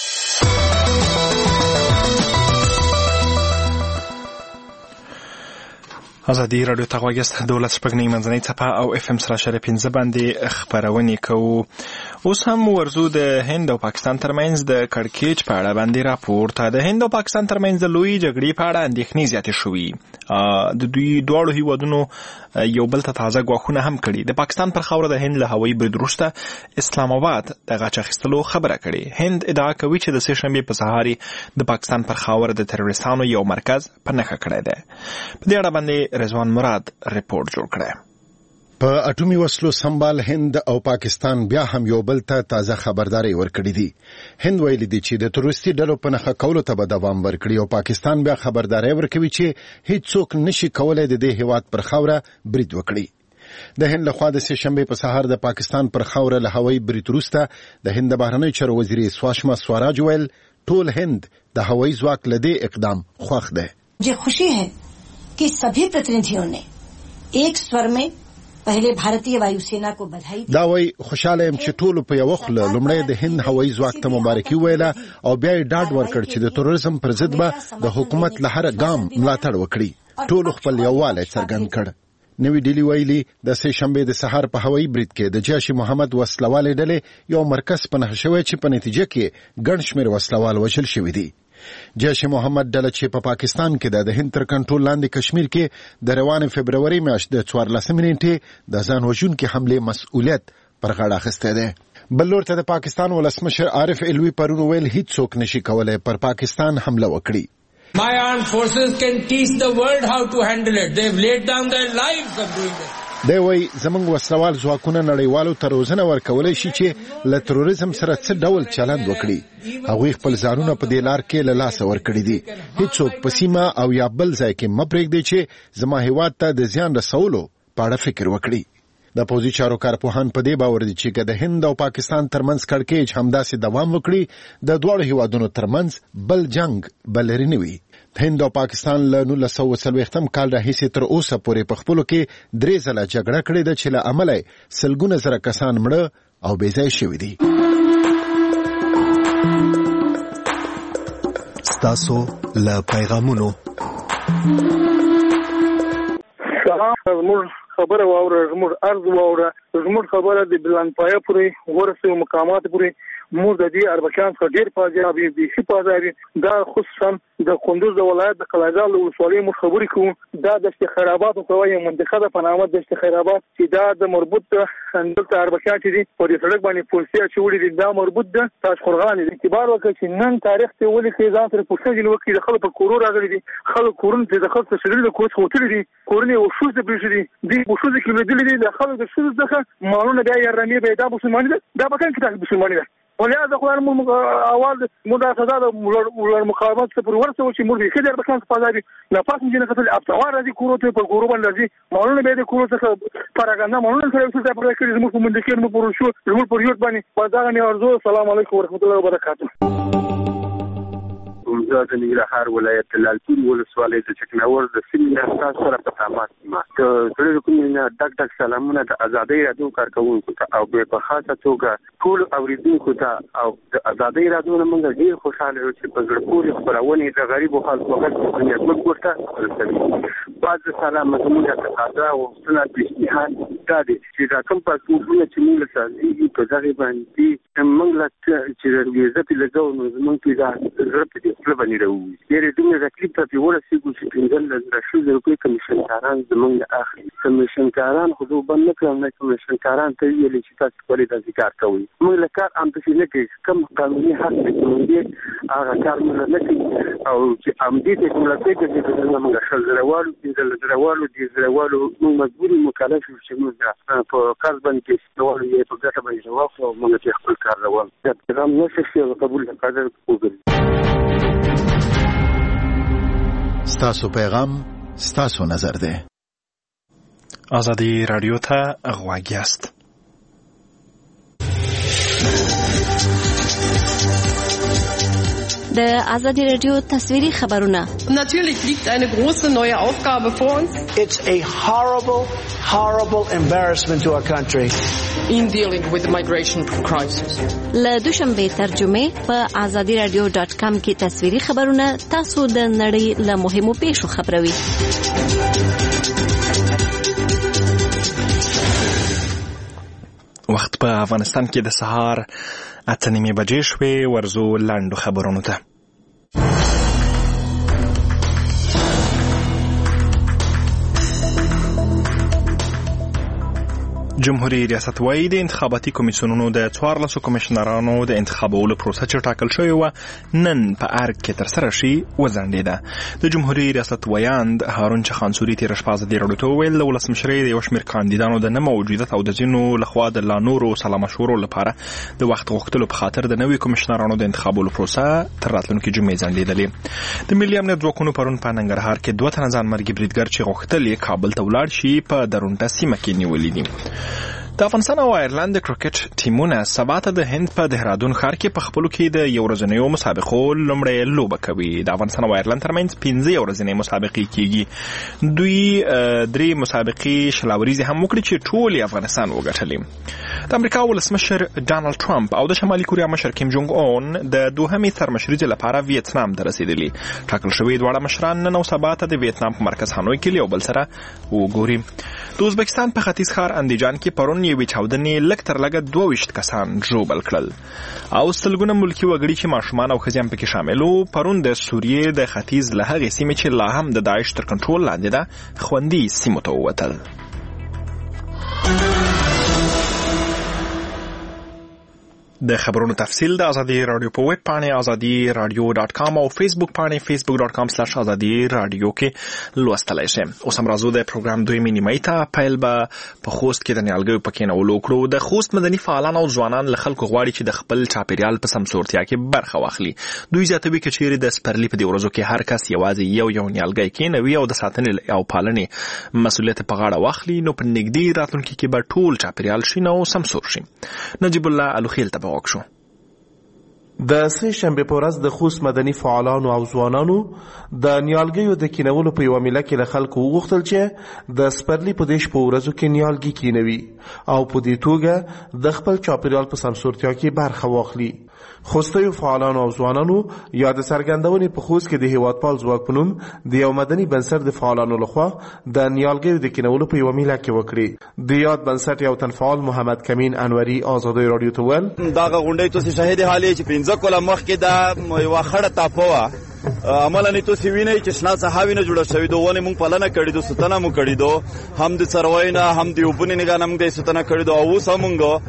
ازادي رادیو ته غوږ یاست. دولس شپږنۍ منځنۍ څپه او اف ام سره شری پنځه باندې خبرونه کوو. اوس هم ورزو د هند او پاکستان ترمنځ د کړکېچ په اړه باندې راپورته. د هند او پاکستان ترمنځ د لوی جګړې په اړه اندېښنې زیاتې شوې. د دوی دواړو هیوادونو یو بل ته تازه ګواښونه هم کړي. د پاکستان پر خاوره د هند له هوایي برید وروسته اسلام آباد د غچ اخیستلو خبره کړې. هند ادعا کوي چې د سه شنبې په سهار د پاکستان پر خاوره د تروریستانو یو مرکز په نښه کړی دی. په دې اړه باندې رضوان مراد رپورټ جوړ کړی. په اټومي وسلو سمبال هند او پاکستان بیا هم یو بل ته تازه خبرداري ورکړې دي. هند ویلي دي چې د تروریستي ډلو په نښه کولو ته به دوام ورکړي او پاکستان بیا خبرداري ورکوي چې هیڅوک نشي کولای د دې هیواد پر خاوره برید وکړي. د هند لخوا د سه شنبې په سهار د پاکستان پر خاوره له هوایي برید وروسته د هند د بهرنیو چارو وزیر سواشما سوراج ویل ټول هند د هوایي ځواک له دې اقدام خوښ دی. मुझे खुशी है कि सभी प्रतिनिधियों ने एक स्वर में पहले भारतीय वायुसेना को बधाई दी. دا وای خوشاله يم چې ټول په یو وخت لومړی د هند هوایي ځواک ته مبارکي ویله او بیا یې ډاډ ورکړ چې د تروریزم پر ضد به د حکومت له هر ګام ملاتړ وکړي. ټول خپل یووالی څرګند کړ. نوی ډیلی ویلي د سه شنبې د سهار په هوایي برید کې د جیش محمد وسلوال ډلې یو مرکز په نښه شوی چې په نتیجه کې ګڼ شمېر وسلوال وژل شوي دي. جیش محمد ډله چې په پاکستان کې د هند تر کنټرول لاندې کشمیر کې د روانې فبروري میاشتې د څوارلسمې نیټې د ځان وژونکې حملې مسؤلیت پر غاړه اخیستی دی. بل لور ته د پاکستان ولسمشر عارف علوي پرون ویل هیڅوک نشي کولای پر پاکستان حمله وکړي. My armed forces can teach the world how to handle it. They've laid down their lives of doing this. دی وای زمونږ وسلوال ځواکونه نړیوالو ته روزنه ورکولی شي چې له تروریزم سره څه ډول چلند وکړي. هغوی خپل ځانونه په دې لار کې له لاسه ورکړي دي. هیڅوک په سیمه او یا بل ځای کې مه پرېږدي چې زما هیواد ته د زیان رسولو په اړه فکر وکړي. د پوځي چارو کارپوهان په دې باور دي چې که د هند او پاکستان ترمنځ کړکېچ همداسې دوام وکړي د دواړو هیوادونو ترمنځ بل جنگ به لرې نه وي. هند او پاکستان له نولس سوه څلوېښتم کال راهیسې تر اوسه پورې په خپلو کې درې ځله جګړه کړې ده چې له امله یې سلګونه زره کسان مړه او بې ځایه شوي دي. ستاسو له پیغامونو زموږ خبره واوره، زموږ عرض واوره، زموږ خبره د بلندپایه پورې ورسوي، مقاماتو پورې موږ د دې اربکیان څخه ډېر فاضیاب یو، بیخي فاضیاب یو. دا خصوصا د کندوز د ولایت د قلعه‌زال د ولسوالۍ موږ خبرې کوو. دا دشت خیراباد ته وایي، منطقه ده په نامه دشت خیراباد چې دا د مربوط دلته اربکیان چې دي په دې سړک باندې پولسي اچولي دي، دا مربوط ده تاشقرغان دي. اعتبار وکړئ چې نن تاریخ ته ولیکئ، ځان سره پوښتنې وکړئ. د خلکو په کورو راغلي دي، خلک کورونه ته د خلکو سړي د کور څخه وتلي دي، کورونه یې وښوز ته پرېښي دي، دوی وښوزې کې لیدلي دي. د خلکو د ښځو څخه مالونه بیا یې رمې به دا مسلماني ده، دا به کوم کتاب مسلماني ده. ولهذا خلال اول مداخله ولر مقاومت څخه پر ورسو چې موږ یې خدای په کانس پازاري نه پاس مجنه کتل ابتوار راځي کورو ته په کورو باندې راځي مالونه به د کورو څخه پاراګاندا مالونه سره څه په کړی زموږ په منډه کې موږ پرون شو زموږ پر یوت باندې پرداغه نه ارزو. السلام علیکم ورحمت الله وبرکاته. زه د ننګرهار ولایت لالپور ولسوالۍ د چکناور د سیمې اساس سره په تماس ما ته زړه کوم نه ډک ډک سلامونه د ازادۍ رادیو کارکونکو ته او په خاصه توګه ټول اوریدونکو ته او د ازادۍ رادیو نه موږ ډېر خوشاله یو چې په زړه پورې خبرونه د غریبو خلکو وخت په نیت موږ ورته رسوي. بعد سلام زموږ ته تقاضا او سنت پیشنهاد دا دي چې دا کوم پاسپورتونه چې موږ ساتي په ځای باندې موږ لا چې د عزت لګاو نو موږ په دا زړه په باندې راوي. ډېر دومره تکلیف ته ورسېږو چې پنځه لسو روپۍ کمیشن کاران زموږ اخلي. کمیشن کاران خو دوی بند نه کړم نه کمیشن کاران ته ویلي چې تاسو ولې داسې کار کوئ. موږ له کار هم پسې نه کوي، کوم قانوني حق دی هغه کار موږ نه کوي او چې همدې ته کوم لکه چې موږ شل زره والو پنځه زره والو دې زره والو موږ مجبور یو مکلف یو چې موږ په کار باندې کې والو یې په ګټه باندې جواب او موږ چې خپل کار روان دا پیغام نشي چې قبول قدر وګوري. ستاسو پیغام ستاسو نظر ده. ازادي رادیو ته غوږ یاست. د آزادی رادیو تصویری خبرونه. Natürlich liegt eine große neue Aufgabe vor uns. It's a horrible, horrible embarrassment to our country. In dealing with the migration crisis. له دوشنبه ترجمه په آزادی رادیو ډاټ کام کې تصویری خبرونه تاسو د نړۍ له مهمو پیښو خبروي. وخت په افغانستان کې د سهار اته نیمې بجې شوې. ورزو لاندو خبرونو ته. جمهوریت ریاست وايي د انتخاباتي کمیسیونونو د څوارلسو کمیشنرانو د انتخابولو پروسه چې ټاکل شوې وه نن په ارګ کې ترسره شي وځنډېده. د جمهوریت ریاست ویاند هارون چخانسوري تېره شپه ازادي راډیو ته وویل د ولسمشرۍ د یو شمېر کاندیدانو د نه موجودیت او د ځینو لخوا د لا نورو سلامشورو لپاره د وخت غوښتلو په خاطر د نوي کمیشنرانو د انتخابولو پروسه تر راتلونکي جمعې ځنډېدلې. د ملي امنیت ځواکونو پرون په ننګرهار کې دوه تنه ځانمرګي بریدګر چې غوښتل یې کابل ته ولاړ شي په درونټه سیمه کې نیولي دي. د افغانستان او آیرلند د کرکټ ټیمونه سبا ته د هند په دهرادون ښار کې په خپلو کې د یو ورځنیو مسابقو لومړۍ لوبه کوي. د افغانستان او آیرلند ترمنځ پنځه یو ورځنۍ مسابقې کیږي. دوی درې مسابقې شلاوریزې هم وکړي چې ټولې افغانستان وګټلې. د امریکا ولسمشر ډانلډ ټرمپ او د شمالي کوریا مشر کیم جونګ اون د دوهمې سرمشریزې لپاره ویتنام ته رسیدلي. ټاکل شوي دواړه مشران نن او سبا ته د ویتنام په مرکز هانوی کې یو بل سره وګوري. د ازبکستان په ختیځ ښار اندیجان کې پرون یوې چاودنې لږ تر لږه دوه ویشت کسان ژوبل کړل او سلګونه ملکي وګړي چې ماشومان او ښځې هم پکې شامل وو پرون د سوریې د ختیځ له هغې سیمې چې لا هم د داعش تر کنټرول لاندې ده خوندي سیمو ته ووتل. د خبرونو تفصیل د آزادي رادیو په ویب پاڼې آزادي رادیو ډاټ کام او فیسبوک پاڼې فیسبوک ډاټ کام سلاش آزادي رادیو کې لوستلی شئ. اوس هم راځو د پروګرام دویمې نیمایي ته. پیل به په خوست کې د نیالګیو په کینولو وکړو. د خوست مدني فعالان او ځوانان له خلکو غواړي چې د خپل چاپیریال په سمسورتیا کې برخه واخلي. دوی زیاتوي که چیرې د سپرلي په دې ورځو کې هر کس یوازې یو یو نیالګی کینوي او د ساتنې او پالنې مسؤلیت په غاړه واخلي نو په نږدې راتلونکي کې به ټول چاپیریال شین او سمسور شي. نجیب الله الوخیل ته وکړو. د سه شنبه په ورځ د خوست مدني فعالانو او ځوانانو د نیالګیو د کینولو په یوه میله کې له خلکو وغوښتل چې د سپرلي په دېرش په ورځو کې نیالګي کینوي او په دې توګه د خپل چاپیریال په سمسورتیا کې برخه واخلي. خوستیو فعالانو او ځوانانو یا د څرګندونې په خوست کې د هیوادپال ځواک په نوم د یو مدني بنسټ د فعالانو لخوا د نیالګیو د کینولو په یوه میله کې وکړي. د یاد بنسټ یو تن فعال محمد کمین انوري آزادۍ راډیو ته ویل دغه غونډۍ تاسو شاهد حالې چې پنځه کاله مخکې دا یوه خړه تاپه وه عملا نه تاسو وینئ چې شنه څخه نه جوړه شوې دو ونې موږ پالنه کړې دو ستنه مو کړې دو هم د څارویو نه هم د اوبو نه نګاه نه موږ د ستنه کړې دو او اوس هم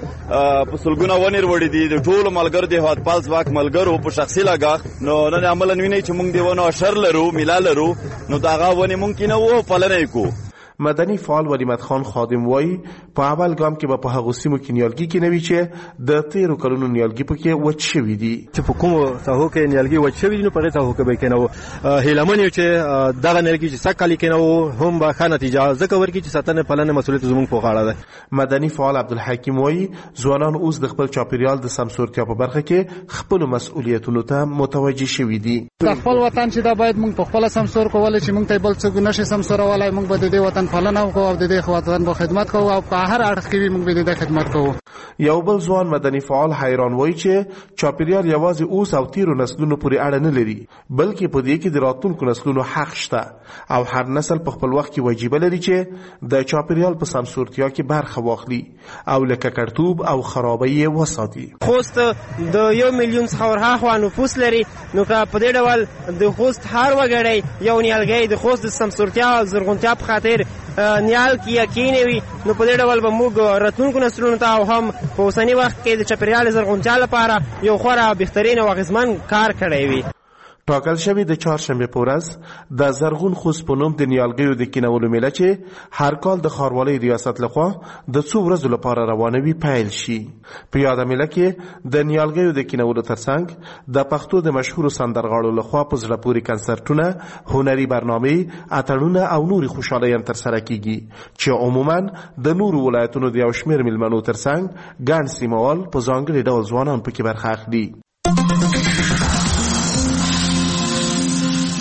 موږ په سلګونه ونې وړې دي د ټولو ملګرو د هیوادپال ځواک ملګرو په شخصي لګښت نو نن عملا وینئ چې موږ د ونو اشر لرو میله لرو نو د هغه ونې موږ کینوو پالنه یې کوو. مدني فعال ولیمت خان خادم وایي په اول ګام کې به په هغو سیمو کې نیالګي کینوي چې د تیرو کلونو نیالګي پکې وچ شوي دي. چې په کومو ساحو کې نیالګي وچ شوي دي نو په هغې ساحو کې به یې کینوو. هیلهمن یو چې دغه نیالګي چې سږ کال یې کینوو هم به ښه نتیجه ځکه ورکړي چې ساتنې پالنې مسؤلیت زموږ په غاړه ده. مدني فعال عبدالحکیم وایي ځوانان اوس د خپل چاپیریال د سمسورتیا په برخه کې خپلو مسؤلیتونو ته متوجه شوي دي. د خپل وطن چې دا باید موږ په خپله سمسور کولی چې موږ ته بل څوک نشي سمسورولی موږ به د دې وطن پالنه وکړو او د دې وطن به خدمت کوو او په هر اړخ کې موږ به د خدمت کوو. یو بل ځوان مدني فعال حیران وایي چې چاپیریال یوازې اوس او تیرو نسلونو پورې اړه نه لري بلکې په دې کې د راتلونکو نسلونو حق شته او هر نسل په خپل وخت کې وجیبه لري چې د چاپیریال په سمسورتیا کې برخه واخلي او له ککړتوب او خرابۍ یې وساتي. خوست د یو میلیون څخه ورهاخوا نفوس لري نو که په دې ډول د خوست هر وګړی یو نیالګی د خوست د سمسورتیا او زرغونتیا په خاطر نیال کې کینوي نو په دې ډول به موږ راتلونکو نسلونو ته او هم په اوسني وخت کې د چاپیریال زرغونتیا لپاره یو خورا بهترین او اغېزمن کار کړی وي. ټاکل شوی د چهارشنبه په ورځ د زرغون خوست په نوم د نیالګیو د کینولو میله چې هر کال د ښاروالۍ ریاست لخوا د څو ورځو لپاره روانوي پیل شي. په یاده میله کې د نیالګیو د کینولو ترڅنګ د پښتو د مشهورو سندرغاړو لخوا په زړه پورې کنسرټونه هنري برنامې اتڼونه او نورې خوشحالۍ هم ترسره کیږي چې عموما د نورو ولایتونو د یو شمېر میلمنو ترڅنګ ګڼ سیمهوال په ځانګړي ډول ځوانان پکې برخه اخلي.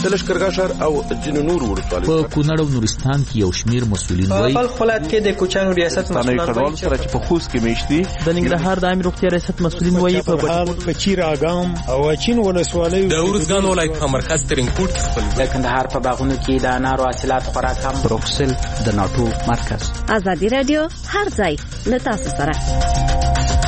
د لشکرګاه او ځینو نور ولسوالیو په کونړ او نورستان کې یو شمیر مسؤلین وایي په خپل ولایت کې د کوچانو ریاست مسؤلین وایي چې په خوست کې میشتي د ننګرهار د عامه روغتیا ریاست مسؤلین وایي په بچیر اګام او چین ولسوالیو د ورزګان ولایت په مرکز ترینکوټ خپل د کندهار په باغونو کې د انارو حاصلات خوراک هم بروکسل د ناتو مرکز. ازادي رادیو هر ځای له تاسو سره.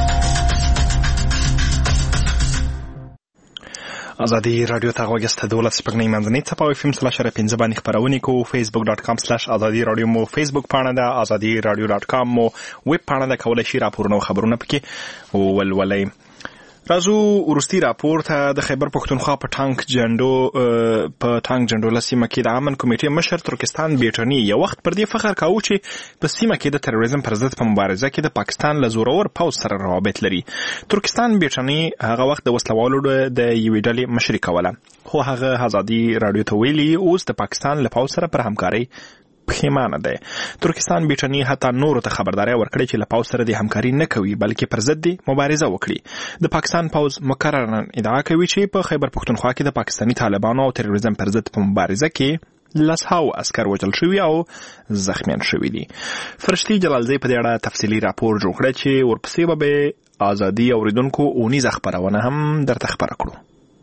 ازادي رادیو ته غوږ دولت سپګنی منځنی څپه او فیم سلاش را پنځه باندې خبرونه کو فیسبوک ډاټ کام سلاش ازادي رادیو مو فیسبوک پاڼه ده ازادي رادیو ډاټ کام مو ویب پاڼه ده کولای شي راپورونه او خبرونه پکې ولولئ. راځو ورستي راپور ته. د خیبر پښتونخوا په ټانک جندو په ټانک جندو لسیمه کې د امن کمیټې مشر ترکستان بیټنی یو وخت پر دې فخر کاوه چې په سیمه کې د تروریزم پر ضد په مبارزه کې د پاکستان له زورور پوځ سره روابط لري. ترکستان بیټنی هغه وخت د وسلوالو د یوې ډلې مشري کوله، خو هغه ازادي رادیو ته ویلي اوس د پاکستان له پوځ سره پر همکاري پښیمانه ده. ترکستان بیټنی حتی نورو ته خبرداري ورکړي چې له پوځ سره د همکاري نه کوي بلکې پر ضد مبارزه وکړي. د پاکستان پوځ مکررن ادعا کوي چې په خیبر پښتونخوا کې د پاکستاني طالبانو او تروریزم پر ضد په مبارزه کې لسهاو عسكر وژل شوي او زخمیان شوي دي. فرشتي جلالزی په دې اړه تفصیلي راپور جوړ کړی چې ورپسې به ازادي اوریدونکو اونیزه خبرونه هم درته خبره کړو.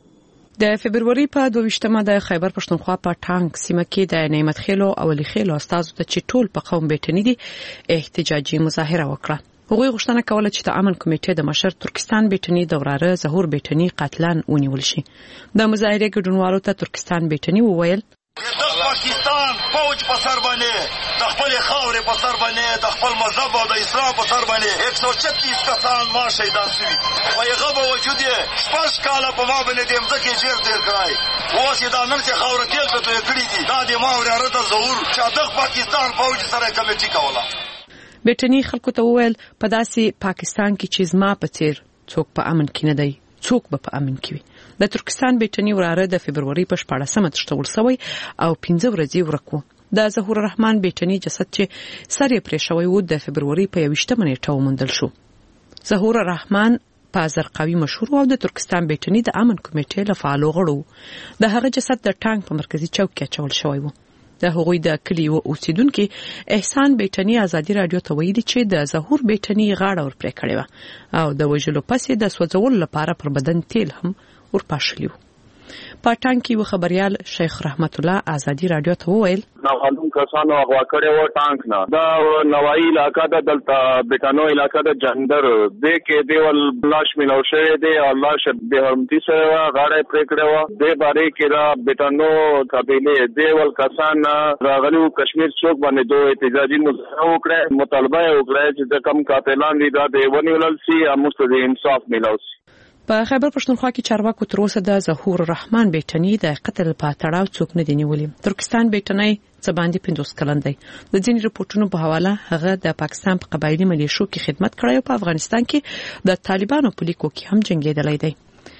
د فبرवरी په دوه د خیبر پښتونخوا په ټانک سیمه کې د نعمت خیلو او علي خیلو استادو ته چې ټول په قوم بیټنی دي احتجاجي مظاهره وکړه. هغوی غوښتنه کوله چې د امن کمیټې د مشر ترکستان بیټنی د وراره ظهور بیټنی قاتلان ونیول شي. د مظاهره ګډونوالو ته ترکستان بیټنی وویل د پاکستان فوج په سر باندې د خپل خاورې په سر باندې د خپل مذهب او د اسلام په سر باندې یک سو چتیس کسان ما شهیدان شوي و هغه به وجود یې شپږ کاله په ما باندې د مځکې جیر تېر کړی. اوس یې دا نن چې خاوره تېل ته تویې کړي دي دا د ما وراره ته ظهور چې د پاکستان فوج سره کمیټي کوله. بیټنی خلکو ته وویل په داسې پاکستان کې چې زما په څیر څوک په امن کې نه دی څوک به په امن کې وي. د ترکستان بیټنی وراره د فبرवरी په شپاړسمه تښتول شوی او پنځه ورځې ورک و. د ظهور الرحمن بیټنی جسد چې سر یې پرې شوی و د فبرवरी په یویشتمه نیټه وموندل شو. ظهور الرحمن په زرقاوي مشهور او د ترکستان بیټنی د امن کمیټې له فعالو غړو. د هغه جسد د ټانک په مرکزی چوک کې اچول شوی و. د هغوی د کلی و اوسیدونکو احسان بیټنی ازادي رادیو ته ویلي چې د ظهور بیټنی غاړه ور پرې کړې و او د وژلو پسې د سوځول لپاره پر بدن تیل هم ورپاشلی و. په ټانک کې و خبريال شیخ رحمت الله ازادي رادیو ته وویل ناقانون کسانو اغوا کړي و ټانک نه دا نوای علاقہ د دلته بیٹانو علاقہ د جندر دې کې دیول لاش ملو شوی دی او لاش به همتی سره غاړه پرې کړو د باره کې را بیٹانو قبيله دیول کسان راغلو کشمیر چوک باندې دوه احتجاجي مظاهره وکړه مطالبه وکړه چې د کم قاتلان دي دا د ونیول سي او مستدی انصاف ملو سي. په خیبر پښتونخوا کې چارواکو تر اوسه د ظهور الرحمن بیټنی د قتل په تړاو څوک نه دی نیولي. ترکستان بیټنی څه باندې پنځوس کلن دی. د ځینې رپورټونو په حواله هغه د پاکستان په قبایلی ملیشو کې خدمت کړی او په افغانستان کې د طالبانو په لیکو کې هم جنگیدلی دی.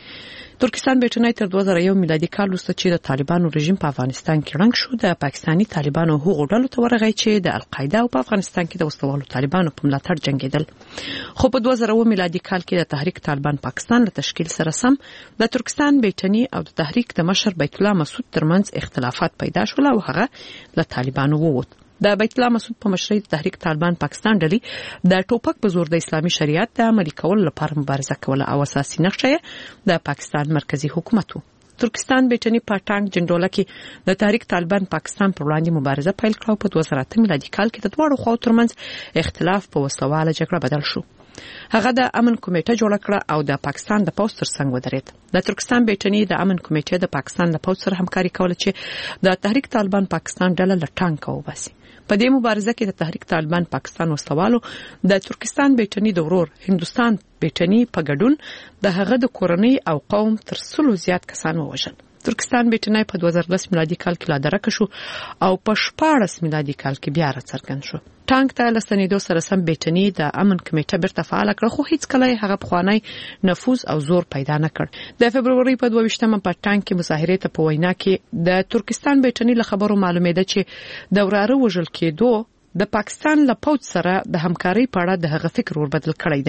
ترکستان بیټنی تر دوه زره یو میلادي کال وروسته چې د طالبانو رژیم په افغانستان کې رنګ شو د پاکستاني طالبانو هغو ډلو ته ورغی چې د القاعده او په افغانستان کې د وسلوالو طالبانو په ملاتړ جنگیدل. خو په دوه زره اووه میلادي کال کې د تحریک طالبان پاکستان له تشکیل سره سم د ترکستان بیټنی او د تحریک د مشر بیت الله مسعود ترمنځ اختلافات پیدا شول او هغه له طالبانو ووت. د بیت الله مسعود په مشرۍ د تحریک طالبان پاکستان ډلې د ټوپک په زور د اسلامي شریعت د عملي کولو لپاره مبارزه کوله او اساسي نقشه یې د پاکستان مرکزی حکومت و. ترکستان بیټنی په ټانک جندوله کې د تحریک طالبان پاکستان پر وړاندې مبارزه پیل کړه. په دوه زره اته میلادي کال کې د دواړو خواو ترمنځ اختلاف په وسلواله جګړه بدل شو. هغه د امن کمیټه جوړ کړه او د پاکستان د پوځ ترڅنګ ودرېد. د ترکستان بیټنی د امن کمیټې د پاکستان د پوځ سره همکاري کوله چې د تحریک طالبان پاکستان ډله له ټانک وباسي. په دې مبارزه کې د تحریک طالبان پاکستان وسلوالو د ترکستان بیټنی د ورور هندستان بیټنی په ګډون د هغه د کورنۍ او قوم تر سلو زیات کسان ووژل. ترکستان بیټنی په دوه زره لس میلادي کال کې لا درک شو او په شپاړس میلادي کال کې بیا راڅرګند شو. ټانک ته لسنیدو سره سم بیټنی د امن کمیټه بیرته فعال کړ خو هیڅ کله هغه پخوانی نفوذ او زور پیدا نه کړ. د فبرवरी په دوه ویشتمه په ټانک کې مظاهره ته په وینا کې د ترکستان بیټنی له خبرو معلومېده چې د وراره وژل کېدو د پاکستان له پوځ سره د همکارۍ په اړه د هغه فکر ور بدل کړی دی.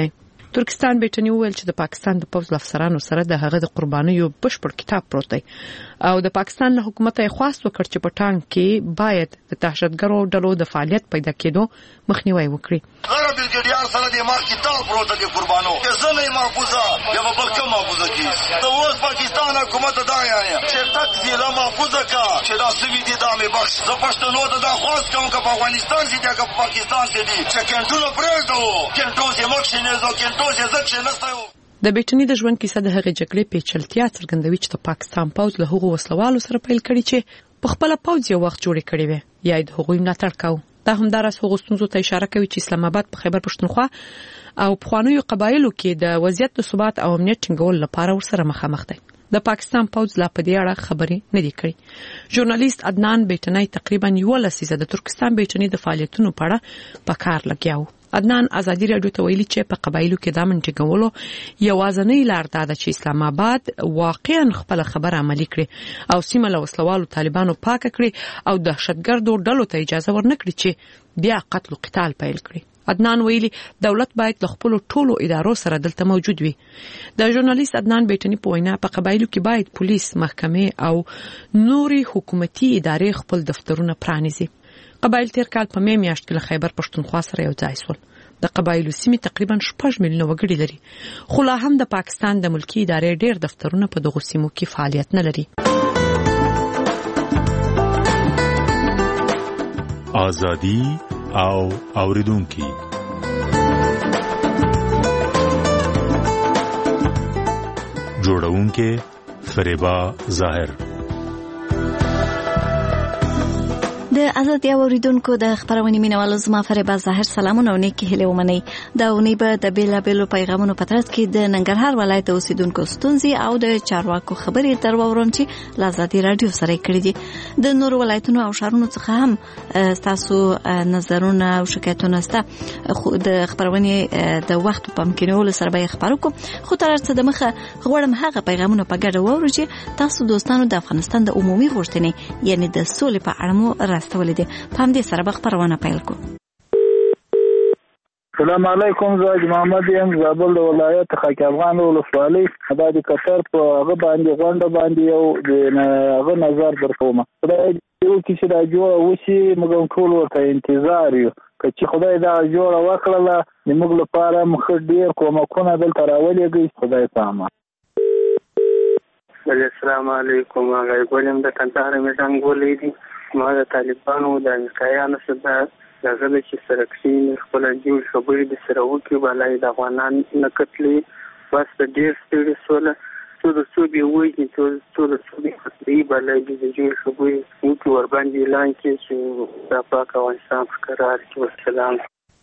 ترکستان بیټنی وویل چې د پاکستان د پوځ افسرانو سره د هغه د قربانیو بشپړ کتاب پروت دی او د پاکستان له حکومت یې خواست وکړ چې په ټانک کې باید د دهشتګرو ډلو د فعالیت پیدا کېدو مخنیوي وکړي. غره بلګډیار سره د ما کتاب پروت دی قربانو که زنه محفوظه یا په بل کوم محفوظه کی د اوس پاکستان حکومت دا یا چې تک ضلع محفوظه کا چې دا سوي دي د امي بخش زه پښتنو ته دا خواست کوم که په افغانستان کې دی که پاکستان کې دی چې کنټرول پرېږدو کنټرول یې مخ نه زو کنټرول یې ځکه نستایو. د بیټنی د ژوند کیسه د هغې جګړې پیچلتیا څرګندوي چې د پاکستان پوځ له هغو وسلوالو سره پیل کړي چې په خپل پوځ یو وخت جوړ کړي وي یا د هغوی ملاتړ کاوه. دا همدارس هغو ستونزو ته اشاره کوي چې اسلام آباد په خیبر پښتونخوا او په خوانیو قبایلو کې د وضعیت د ثبات او امنیت ټینګول لپاره ورسره مخامخ دي. د پاکستان پوځ لا په دې اړه خبرې نه دي کړې. ژورنالیست عدنان بیټنی تقریبا یو لسیزه د ترکستان بیټنی د فعالیتونو په اړه په کار لګیاو. عدنان ازادي رادیو ته ویلي چې په قبایلو کې د امن ټینګولو یوازینۍ لار دا ده چې اسلام آباد واقعا خپل خبره عملي کړي او سیمه له وسلوالو طالبانو پاک کړي او دهشتګردو ډلو ته اجازه ورنکړي چې بیا قتل او قتال پیل کړي. عدنان ویلي دولت باید له خپل ټولو ادارو سره دلته موجود وي. د ژورنالیست عدنان بیټنی په وینا په قبایلو کې باید پولیس، محکمې او نوري حکومتي ادارې خپل دفترونه پرانیزي. قبایل تیر کال په مې میاشت کې له خیبر پښتونخوا سره یو ځای شول. د قبایلو سیمې تقریبا شپږ میلیونه وګړي لري خو لا هم د پاکستان د ملکی ادارې ډېر دفترونه په دغو سیمو کې فعالیت نه لري. ازادي او اوریدونکي جوړونکي فریبا ظاهر. د ازادي اوریدونکو د خبرونې مینوالو زما فریبا ظاهر سلامونه او نیکی هیله ومنئ. دا ونی به د بیلابیلو پیغامونو په ترڅ کې د ننګرهار ولایت اوسیدونکو ستونزې او د چارواکو خبرې تر وورم چې له ازادي رادیو سره کړې دي. د نور ولایتونو او شهرونو څخه هم تاسو نظرونه او شکایتونه ستا د خبرونې د وخت په امکانولو سره به خبرو کوم. خو تر څه د مخه غواړم هغه پیغامونه په ګډه وورو چې تاسو دوستانو د افغانستان د عمومي غوښتنې یعنی د سولې په اړه مو راستولې دي. په همدې سره به خبرونه پیل کوو. السلام علیکم. زه محمد یم زابل د ولایت خاک افغان ولسوالۍ دا د قطر په هغه باندې غونډه باندې یو د هغه نظر درکوم. خدای یو چې دا جوړ وشي موږ ټول ورته انتظار یو که چې خدای دا جوړ وکړله موږ لپاره مخ ډیر کومکونه دلته راولېږي. خدای پامه. السلام علیکم. هغه ګولم د کندهار میدان ګولې دي. ما د طالبانو د امریکایانو سره دغه چې سرکسین خپل جوړ خبرې د سره وکړي بالای د افغانان نه کتلې بس د ډیر ستړي سوله څو د څو به وایي څو د څو به خپلې بالای د جوړ خبرې وکړي ور باندې اعلان کړي چې د پاک افغانستان قرار کې والسلام.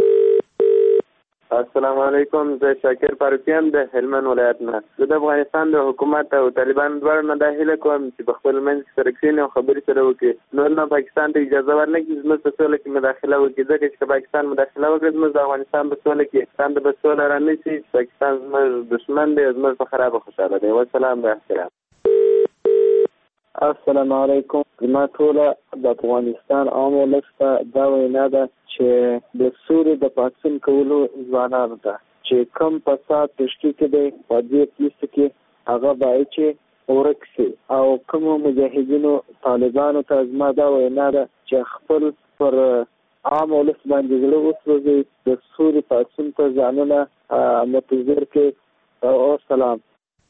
السلام علیکم. زه شاکر فاروقیان د هلمند ولایت نه. زه د افغانستان د حکومت او طالبان دواړو نه دا هیله کوم چې په خپل منځ کې سره کښېني او خبرې سره وکړي. نور نه پاکستان ته اجازه ورنکړي زموږ په سوله کې مداخله وکړي ځکه چې پاکستان مداخله وکړي زموږ د افغانستان په سوله کې پاکستان د به سوله رانشي. پاکستان زموږ دشمن دی، زموږ په خرابه خوشحاله دی. والسلام د احترام. السلام علیکم. زما ټوله د افغانستان عام ولس ته دا وینا ده چې د سولې د پاڅون کولو ځوانانو ته چې کم فساد تشکیل کړي په دې کیسه کې هغه باید چې ورک شي او کوم مجاهدینو طالبانو ته زما دا وینا ده چې خپل پر عام ولس باندې زړه وسوځي د سولې پاڅون ته ځانونه متحضر کړي. او سلام.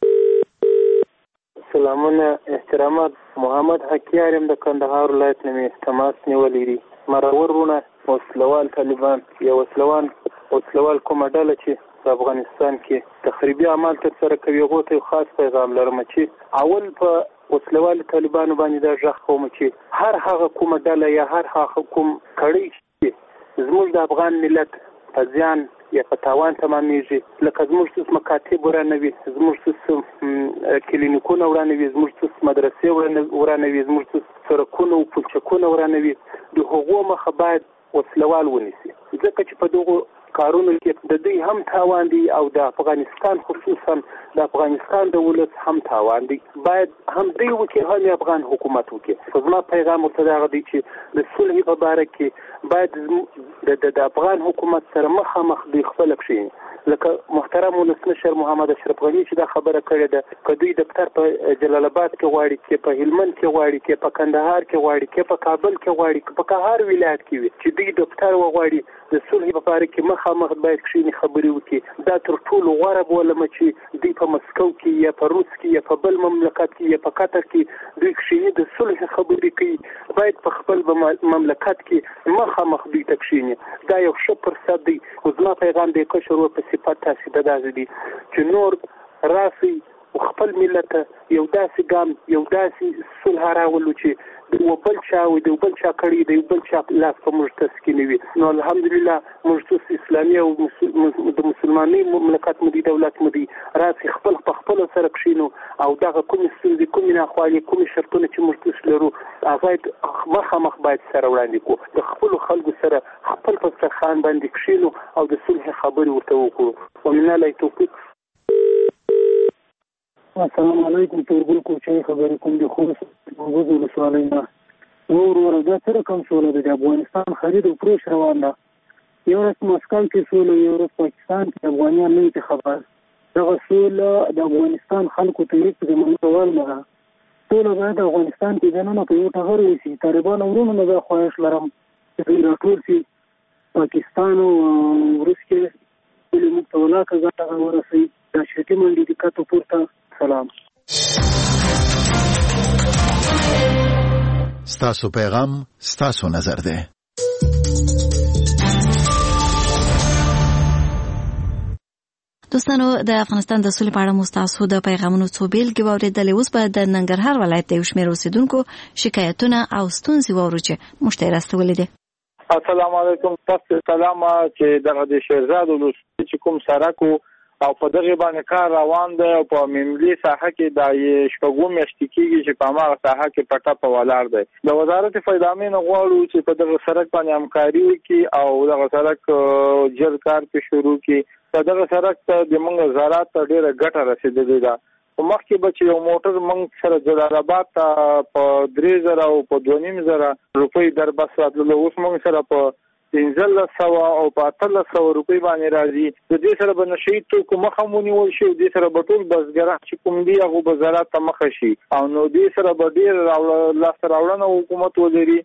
سلامونه احترامات. محمد حکیار یم د کندهار ولایت نه مې تماس نیولې دي. مرورونه وسلوال طالبان یا وسلوان وسلوال کومه ډله چې په افغانستان کې تخریبي اعمال ترسره کوي هغو ته یو خاص پیغام لرم چې اول په وسلوال طالبانو باندې دا غږ کوم چې هر هغه کومه ډله یا هر هغه کوم کړی چې زموږ د افغان ملت په زیان یا په تاوان تمامیږي لکه زموږ څه مکاتب ورانوي، زموږ څه کلینیکونه ورانوي، زموږ څه مدرسې ورانوي، زموږ څه سړکونه او پلچکونه ورانوي، د هغو مخه باید وسلوال ونیسي ځکه چې په دغو کارونو کې د دوی هم تاوان دی او د افغانستان خصوصا د افغانستان د ولس هم تاوان دی. باید هم دوی وکړي هم افغان حکومت وکړي. خو زما پیغام ورته دغه دی چې د صلح په باره کې باید د د افغان حکومت سره مخامخ دوی خپله کښېني. لکه محترم ولسمشر محمد اشرف غني چې دا خبره کړې ده که دوی دفتر په جلال آباد کې غواړي کې په هلمند کې غواړي کې په کندهار کې غواړي کې په کابل کې غواړي کې په هر ولایت کې وي چې دوی دفتر وغواړي د صلح په اړه کې مخامخ باید کښینی خبرې وکړي دا تر ټولو غوره بولم چې دوی په مسکو کې یا په روس کې یا په بل مملکت کې یا په قطر کې دوی کښینی د صلح خبرې کوي باید په خپل مملکت کې مخامخ دوی ته کښینی دا یو ښه فرصت دی او زما پیغام دی کشر و په صفت تاسې د داسې دي چې نور راسي خپل ملت یو داسې ګام یو داسې صلح راولو چې و بل چا و د بل چا کړي د بل چا لاس په موږ تسکینوي نو الحمدلله موږ اسلامي او د مسلمانۍ مملکت مدي دولت مدي راسي خپل په خپل سره کښینو او دغه کوم ستونزې کوم نه خالي کوم شرطونه چې موږ لرو هغه مخامخ باید سره وړاندې کو د خپل خلکو سره خپل په سترخان باندې کښینو او د صلح خبرې ورته وکړو ومن الله توفیق. السلام علیکم تورګل کوچي خبرې کوم دي خو موږ له سوالینه نور ورته سره کوم سوال د افغانستان خرید او فروش روان ده یو ورځ مسکو کې سول یو ورځ پاکستان کې افغانان نه خبر دغه سول د افغانستان خلکو ته یې د منځوال نه ټول باید افغانستان کې دنه په یو ټغر وسی طالبان ورونو نه خواهش لرم چې راټول شي پاکستان او روس کې له متولا کزا ورسي د شرکت منډي د کاتو پورته سلام. ستاسو پیغام ستاسو نظر ده. دوستانو د افغانستان د سولې په اړه مستاسو د پیغامونو څو بیلګې واورېدلې اوس به د ننګرهار ولایت د یو شمېر اوسیدونکو شکایتونه او ستونزې واورو چې موږ ته یې راستولې دي. السلام علیکم تاسو سلام چې دغه د شیرزاد ولس چې کوم سرکو او په دغه باندې کار روان دی او په ملي ساحه کې د شپږو میاشتې کېږي چې په هغه ساحه کې پټه په ولاړ دی. د وزارت فایدامین غواړو چې په دغه سرک باندې همکاري وکړي او دغه سرک جل کار په شروع کړي. په دغه سرک ته د موږ زراعت ته ډېره ګټه رسېدلې ده. په مخکې به چې یو موټر موږ سره جلال آباد ته په درې زره او په دوه نیم زره روپۍ در بس راتللو اوس موږ سره په پنځلس سوه او په اتلس سوه روپۍ باندې راځي. د دې سره به نشه یي توکو مخه ونیول شي او دې سره به ټول بزګران چې کوم دي هغه به زراعت ته مخه شي او نو دې سره به ډېر لاسته راوړنه حکومت ولري.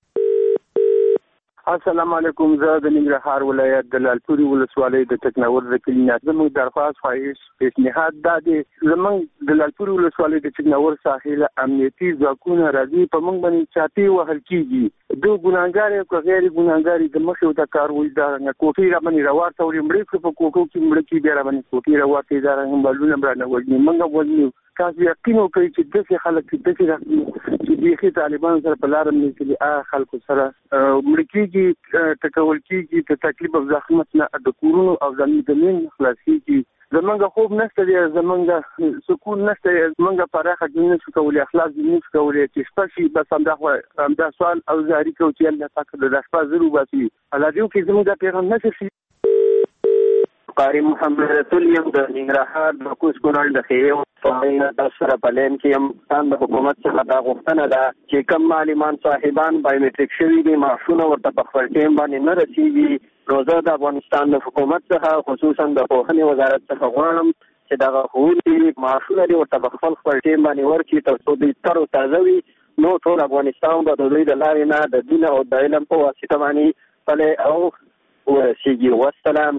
السلام علیکم زه د ننګرهار ولایت د لالپوري ولسوالۍ د ټکناور د کلینات زموږ درخواست خواهش پیشنهاد دا دی زموږ د لالپوري ولسوالۍ د ټکناور ساحل امنیتي ځواکونه راځي په موږ باندې چاپی وهل کیږي دوه ګناګار او غیر ګناګار د مخې ته کاروي دا کوټي را باندې راوړ ته مړي په کوټو کې مړي کې بیا باندې کوټي راوړ ته دا هم بلونه برانه وځي موږ وځي تاسو یقین وکړئ چې دغه خلک چې دغه چې دغه طالبان سره په لار باندې چې خلکو سره مړي کیږي تکول کیږي ته تکلیف او زحمت نه د کورونو او زمین خلاصي کی زمونږ خوب نشته دی زمونږ سکون نشته زمونږ پراخه دنیا څخه ولې اخلاص دې نشو کولای چې شپشي بس هم دا هم دا سوال او زاری کو چې الله پاک د رښتیا زرو باسي الله دې کې زموږ د پیغام نشي. قاری محمد رسول یم د ننګرهار د کوڅ کونړ د خیو د سره پلان کې یم تان د حکومت څخه دا غوښتنه ده چې کم معلمان صاحبان بایومټریک شوي دي معاشونه ورته په خپل ټیم باندې نه رسیږي نو زه د افغانستان د حکومت څخه خصوصا د پوهنې وزارت څخه غواړم چې دغه ښوونکي معاشونه دې ورته په خپل خپل ټیم باندې ورکړي تر څو دوی تر تازه وي نو ټول افغانستان به د دوی د لارې نه د دین او د علم په واسطه باندې پلی او ورسیږي. والسلام.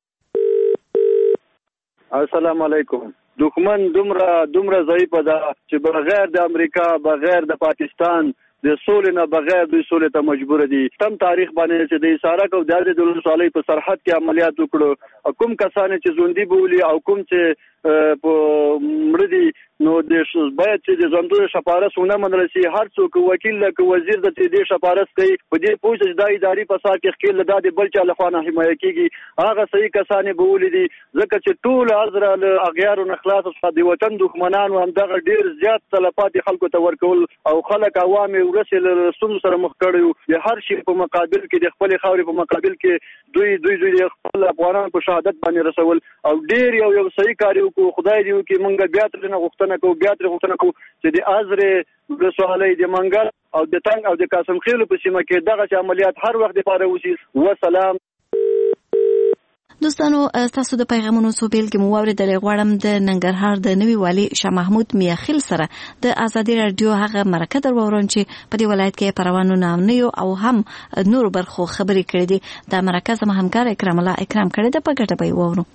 السلام علیکم. دښمن دومره دومره ضعیفه ده چې بغیر د امریکا بغیر د پاکستان د سولې نه بغیر دوی سولې ته مجبور دي. تم تاریخ باندې چې د سارک او د د ولسوالۍ په سرحد کې عملیات وکړو کوم کسان چې ژوندي بولي او کوم چې په مړه دي نو د باید چې د ژوندو شپارس ونه منل شي. هر څوک وکیل لکه وزیر د دې شپارس کوي په دې پوه چې د اداري فساد کې خپل د دې بل چا لخوا نه حمایت کیږي هغه صحیح کسان بولي دي ځکه چې ټول ازره له اغیار او خلاص د وطن دښمنان هم دغه ډیر زیات طلبات خلکو ته ورکول او خلک عوام ورسل رسول سره مخ کړو د هر شي په مقابل کې د خپل خاورې په مقابل کې دوی دوی دوی خپل افغانان په شهادت باندې رسول او ډیر یو یو صحیح کار کو خدای دې وکي مونږ بیا تر نه غوښتنه کو بیا تر غوښتنه کو چې د ازره د سوالۍ د منګل او د تنګ او د قاسم خیلو په سیمه کې دغه عملیات هر وخت لپاره وشي. والسلام. دوستانو تاسو د پیغامونو سو بیل کې مو اوریدل غواړم د ننګرهار د نوي والي شاه محمود میاخیل سره د ازادي رادیو هغه مرکه درورون چې په دې ولایت کې پروانو نامنیو او هم نور برخو خبرې کړې دي د مرکز همکار اکرام الله اکرام کړی د پګټه به وورو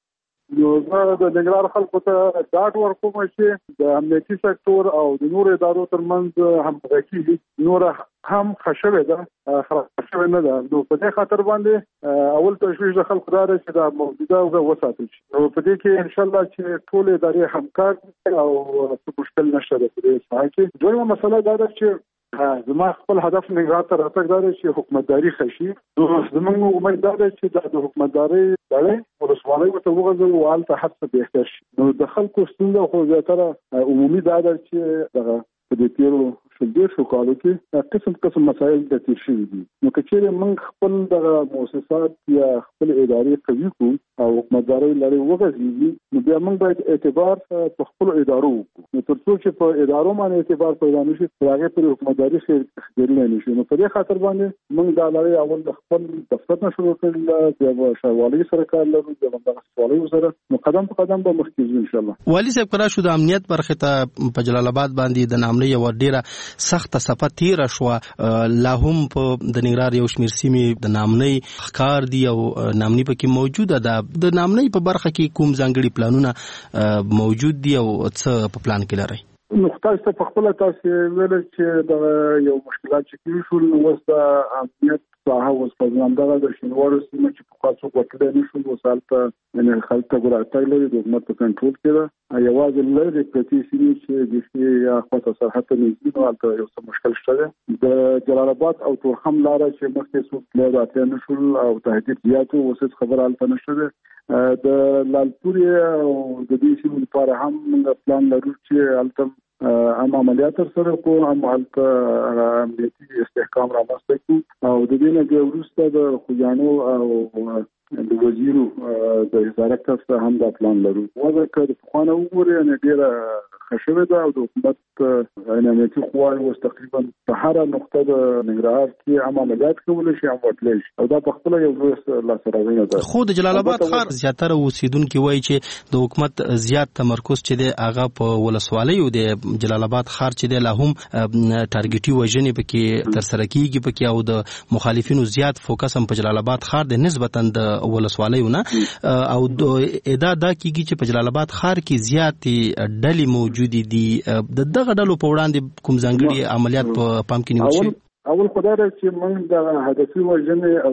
نو زه د ننګرهار خلکو ته ډاډ ورکوم چې د امنیتي سکتور او د نورو ادارو ترمنځ همغږي نور هم خښوي ده خښوي نه ده. نو په دې خاطر باندې اول تشویش د خلکو دار چې دا موجوده او وساتل شي. نو په دې کې ان شاء الله چې ټول ادارې همکار او څه مشکل نشته په دې ځای کې. دویمه مسله دا ده چې زما خپل هدف ننګرهار ته راتګ دا دی چې حکومتداري خشي. نو زموږ امید دا ده چې د حکومتداري لړۍ ولسوالۍ ورته وغځوي او هلته هر څه بهتر شي. نو د خلکو ستونزه خو زیاتره عمومي دا ده چې دغه په دې تیرو شلدیر شو کالو کې قسم قسم مسایل د تیر شوي دي. نو که چیرې موږ خپل دغه مؤسسات یا خپل ادارې قوي کړو او حکومتدارۍ لړۍ وغځېږي نو بیا موږ باید اعتبار په خپلو ادارو وکړو. نو تر څو چې په ادارو باندې اعتبار پیدا نه شي تر هغې پورې حکومتداري ښېرېدلی نه شي. نو په دې خاطر باندې موږ دا لړۍ اول د خپل دفتر نه شروع کړل، بیا به ښاروالۍ سره کار لرو، بیا به دغه ښاروالۍ سره نو قدم په قدم به مخکې ځو انشاءالله. والي صاحب کله شو د امنیت برخې ته په جلال آباد باندې د نامنۍ یوه ډېره سخته څپه تېره شوه، لا هم په د ننګرهار یو شمېر سیمې د نامنۍ ښکار دي او نامنۍ پکې موجوده ده. د نامنۍ په برخه کې کوم ځانګړي پلانونه موجود دي او څه په پلان کې لرئ؟ نو تاسو په خپل تاسو ویل چې د یو مشکلات چې کیږي شول اوس د امنیت ساحه اوس په ځان دغه د شینوارو سیمه چې په خاصو وکړه نه شو اوس هلته یعنې خلک ته ګراتای لري د حکومت په کنټرول کې ده. یوازې لري پرتې سیمې چې د شي یا خاصه سرحد ته نږدې نو هلته یو څه مشکل شته. د جلال آباد او تورخم لاره چې مخکې څوک له راتللی نه شول او تهدید زیات و اوس هېڅ خبره هلته نشته ده. د لالپورې او د دې سیمو لپاره هم موږ پلان لرو چې هلته هم عملیات سره کو هم هلته امنیتي استحکام رامنځته کړو او د دې نه بیا وروسته د خوجانو او د وزیرو د وزارت څخه هم دا پلان لرو. وځه که د پخوانه وګورئ یعنې ډېره ښه شوې ده او د حکومت امنیتي قواوې اوس تقریبا په هره نقطه د ننګرهار کې هم عملیات کولی شي هم وتلی شي او دا په خپله یو لوی لاسته راوړنه ده. خو د جلال آباد ښار زیاتره اوسېدونکي وایي چې د حکومت زیات تمرکز چې دی هغه په ولسوالیو دی. جلال آباد ښار چې دی لا هم ټارګټي وژنې پکې ترسره کېږي پکې او د مخالفینو زیات فوکس هم په جلال آباد ښار دی نسبتا د ولسوالیو نه او ادعا دا کېږي چې په جلال آباد ښار کې زیاتې ډلې موجودې دي. د دغه ډلو په وړاندې کوم ځانګړي عملیات په پام کې نیول شوي؟ اول خدای ده چې موږ د هدفي وژنې او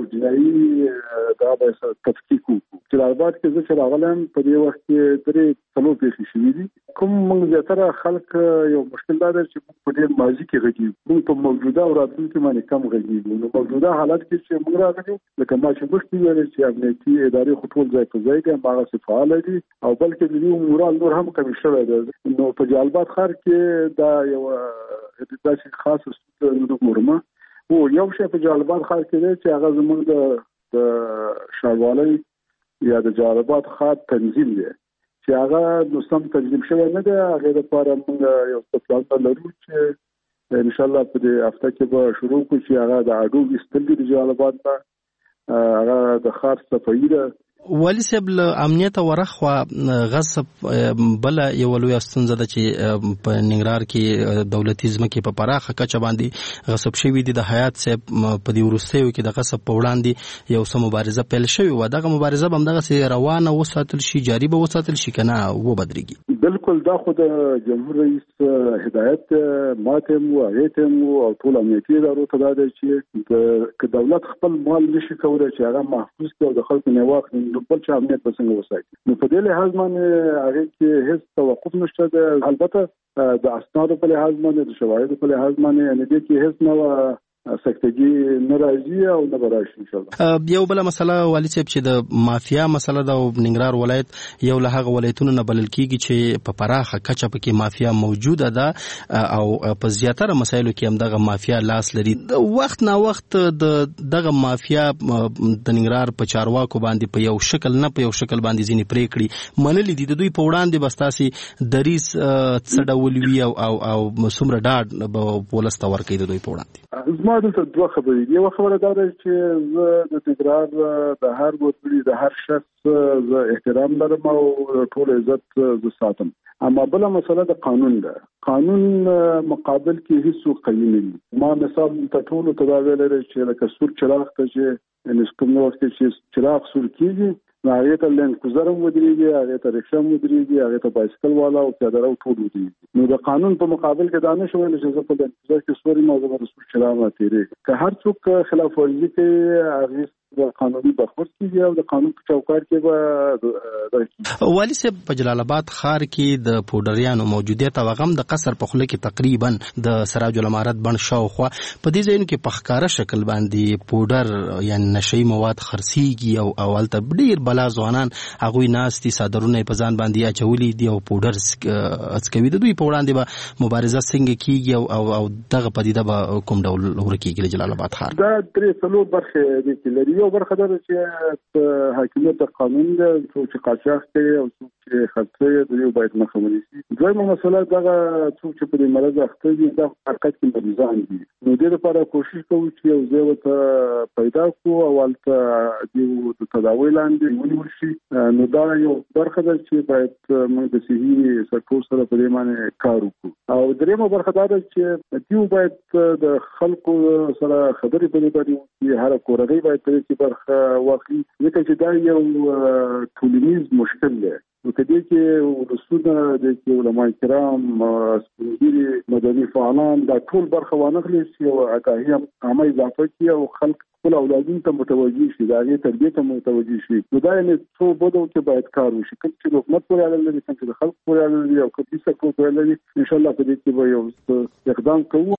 جنایي دا به تفکیک وکړو. جلال آباد کې زه چې راغلم په دې وخت کې درې څلور پېښې شوي دي. کوم موږ زیاتره خلک یو مشکل دا ده چې موږ په ډېر ماضي کې غږیږو، موږ په موجوده او راتلونکي باندې کم غږیږو. نو موجوده حالت کې چې موږ راغلو لکه ما چې مخکې ویل چې امنیتي ادارې خو ټول ځای په ځای دي هماغسې فعاله دي او بلکې د دې مورال نور هم کمې شوی ده. نو په جلال آباد ښار کې دا یوه داسې خاصه ستونزه نه ګورم. او یو شی په جلال آباد ښار کې دی چې هغه زموږ د د ښاروالۍ یا د جلال آباد ښار تنظیم دی چې هغه نو سم تنظیم شوی نه دی. هغې دپاره موږ یو څه پلان لرو چې انشاءالله په دې هفته کې به شروع کړو چې هغه د اډو ایستل دي د جلال آباد نه هغه د ښار صفایي ده. والي صاحب له امنیت ورخوا غصب بله یوه لویه ستونزه ده چې په ننګرهار کې دولتي ځمکې په پراخه کچه باندې غصب شوي دي. د حیات صاحب په دې وروستیو کې د غصب په وړاندې یو څه مبارزه پیل شوې وه. دغه مبارزه به همدغسې روانه وساتل شي، جاري به وساتل شي که نه وبدرېږي؟ بلکل دا خو د جمهور رئیس هدایت ماته مو هغې ته مو او ټول امنیتي ادارو ته دا دی چې که دولت خپل مال نشي کولی چې هغه محفوظ کړي او د خلکو نه واخلي نو بل چې امنیت به څنګه وساتي. نو په دې لحاظ باندې هغې کې هېڅ توقف نشته ده. البته د اسنادو په لحاظ باندې د شواهدو په لحاظ باندې یعنې دې کې هېڅ نه سکتګي نه راځي او نه به راشي انشاءالله. یو بله مسله والي صاحب چې د مافیا مسله ده او ننګرهار ولایت یو له هغه ولایتونو نه بلل کېږي چې په پراخه کچه پکې مافیا موجوده ده او په زیاتره مسایلو کې هم دغه مافیا لاس لري. وخت نا وخت د دغه مافیا د ننګرهار په چارواکو باندې په یو شکل نه په یو شکل باندې ځینې پرېکړې منلي دي. د دوی په وړاندې به ستاسې دریځ څه ډول وي او او څومره ډاډ به ولس ته ورکوي د دوی په وړاندې؟ زما دلته دوه خبرې دي. یوه خبره دا ده چې زه د تکرار د هر وګړي د هر شخص زه احترام لرم او ټول عزت زه ساتم. اما بله مسله د قانون ده. قانون مقابل کې هیڅ قوي نه دي. ما مثال ته ټولو ته دا ویلی چې لکه سور چراغ ته چې یعنې کوم وخت چې چراغ سور کېږي نو هغې ته لینډ کروزر هم ودرېږي، هغې ته رکشه هم ودرېږي، هغې ته بایسکل والا او پیاده رو ټول ودرېږي. نو د قانون په مقابل کې دا نه شي ویلی چې زه په لینډ کروزر کې سور یم او زه به د سور چراغ نه تېرېږم. که هر څوک خلاف ورزي کوي هغې د قانوني برخورد کېږي او د قانون په چوکاټ کې به. والي صاحب په جلال آباد ښار کې د پوډریانو موجودیت او هغه هم د قصر په خوله کې تقریبا د سراج العمارت بڼ شاوخوا په دې ځایونو کې په ښکاره شکل باندې پوډر یعنې نشهیي مواد خرڅېږي او او هلته ډېر بلا ځوانان هغوی ناست دي، څادرونه یې په ځان باندې اچولي دي او پوډر څکوي. د دوی په وړاندې به مبارزه څنګه کېږي او او او دغه پدیده به کوم ډول ورکېږي له جلال آباد ښار؟ دا درې څلور برخې دي چې لري. یو برخه ده چې حاکمیت د قانون ده، څوک چې قاچاق کوي او څوک چې خرڅوي د یو باید مخه ونیسي. دویمه مسله دغه څوک چې په دې مرض اخته دي دا حرکت کې مریضان دي. نو دې لپاره کوشش کوو چې یو ځای ورته پیدا کړو او هلته د تداوۍ لاندې ونیول شي. نو دا یو برخه ده چې باید موږ د صحي سکتور سره په دې باندې کار وکړو. او دریمه برخه دا ده چې دوی باید د خلکو سره خبرې په دې باندې وکړي، هر کورنۍ باید په دې کې برخه واخلي، ځکه چې دا یو ټولنیز مشکل دی. نو که دې کې ولسونه د علماء کرام، سپینږیري، مدني فعالان دا ټول برخه وانخلي چې یو آګاهي عامه اضافه کړي او خلک خپل اولادونو ته متوجه شي، د هغې تربیې ته متوجه شي. نو دا یعنې څو بدو کې باید کار وشي، کوم چې د حکومت پورې اړه لري، کوم چې د خلکو پورې اړه لري او کوم چې سکتور پورې لري. انشاءالله په دې کې به یو اقدام کوو.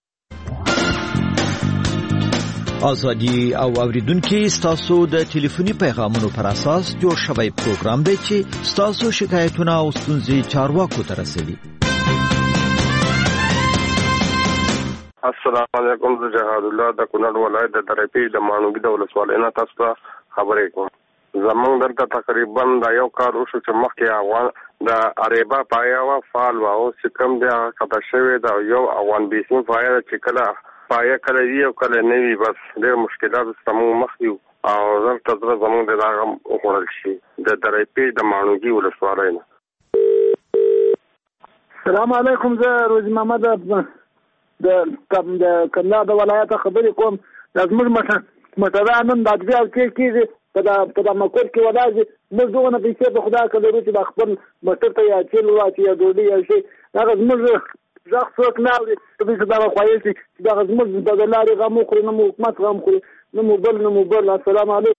ازادي او اوریدونکو ستاسو د ټلیفوني پیغامونو پر اساس جوړ شوی پروګرام دی چې ستاسو شکایتونه او ستونزې چارواکو ته رسوي. السلام علیکم، زه جهاد الله د کونړ ولایت د درپی د مانوګي د ولسوالۍ نه تاسو ته خبرې کوم. زمونږ دلته تقریبا دا یو کار وشو چې مخکې افغان د اریبا پایا وا فعال و او چې کوم دی هغه خطا شوی دا یو افغان بیسین پایا چې کله پایا کله وی او کله نه وی، بس ډېر مشکلات سمون مخ یو او زموږ ته زموږ د هغه وخوړل شي د درپی د مانوګي ولسوالۍ نه. السلام علیکم، زه روزي محمد د کم د کندهار د ولایت خبرې کوم. د زموږ موټران نن د ادویه کې کېږي په دا په دا مکور کې ولاړ دي. موږ دغونه پیسې په خدا که لرو چې د خپل موټر ته یا تیل واچي یا ډوډۍ یا شي هغه زموږ غږ څوک نه اوري. چې دغه خوایل شي چې دغه زموږ د لارې غم وخوري، نه مو حکومت غم خوري، نه مو بل نه مو بل. السلام علیکم.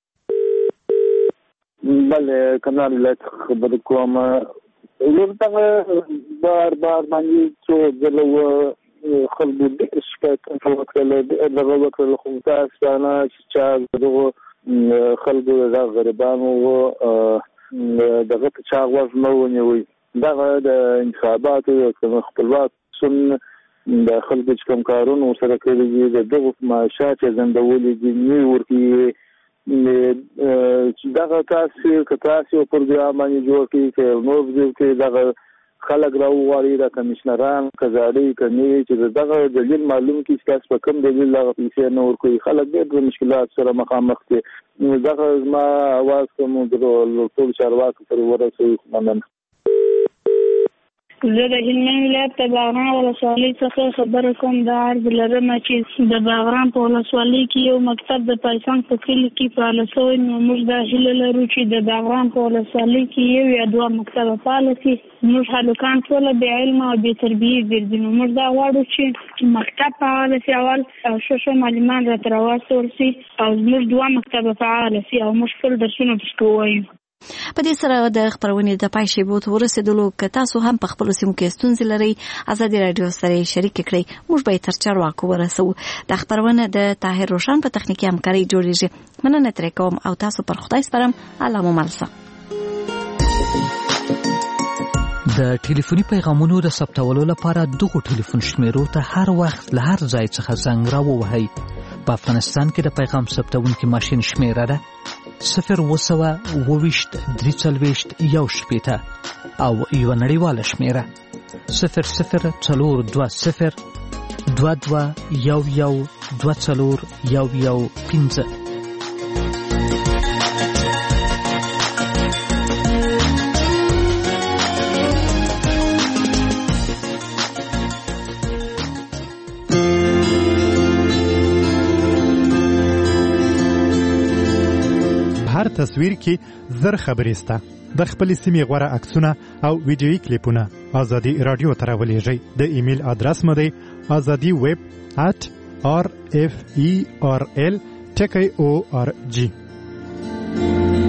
بله کندهار ولایت خبرې کوم. ورته بار بار باندې څو ځله خلکو ډېر شکایتونه وکړل، دغه وکړل خو تاسو نه چې دغه خلکو د غریبانو دغه ته چا غوږ نه ونیوي. دغه د انتخاباتو د خپلواک سن د خلکو چې کوم کارونه ورسره کړي دي د دغو معاشات یې ځنډولي دي نه ورکوي. دغه تاسو که تاسو پروګرام باندې جوړ کړي چې نور دې دغه خلک راوغواړي د کمشنران کزاړي کوي چې دغه دلیل معلوم کړي چې تاسو په کوم دلیل دغه پیسې نه ورکوي. خلک ډېر د مشکلات سره مخامخ دي. دغه زما اواز کوم د ټول چارواکو پورې ورسوي. مننه. زه د هلمند ولایت د باغران ولسوالۍ څخه خبره کوم. دا عرض لرم چې د باغران په ولسوالۍ کې یو مکتب د پایسان په کلي کې فعال شوی. نو موږ دا هیله لرو چې د باغران په ولسوالۍ کې یو یا دوه مکتبه فعال شي. موږ هلکان ټوله بې علمه او بې تربیې ګرځي. نو موږ دا غواړو چې مکتب فعال شي اول او ښه ښه معلمان راته راواستول شي او زموږ دوه مکتبه فعال شي او موږ خپل درسونه پکې ووایو. په دې سره د خبرونې د پای شیبو ته ورسېدلو. که تاسو هم په خپلو سیمو کې ستونزې لرئ ازادي راډیو سره شریک کړئ، موږ به یې تر چارواکو ورسوو. د خبرونه د طاهر روشن په تخنیکي همکارۍ جوړیږي. مننه ترې کوم او تاسو پر خدای سپارم. الله مو مل شه. د ټلیفوني پیغامونو د ثبتولو لپاره دغه ټلیفون شمیرو ته هر وخت له هر ځای څخه زنګ راووهئ. په افغانستان کې د پیغام ثبتونکي ماشین شمیره ده صفر وسوه اوویشت درې څلوېښت یو شپېته او یوه نړیواله شمیره صفر صفر څلور دوه صفر دوه دوه یو یو دوه څلور یو یو پنځه. هر تصویر کې زر خبرې سته. د خپل سیمې غوره عکسونه او ویډیویي کلیپونه آزادي رادیو ته راولېږئ. د ایمیل ادرس مو دی azadi web at r f e r l ټکی او ار جی.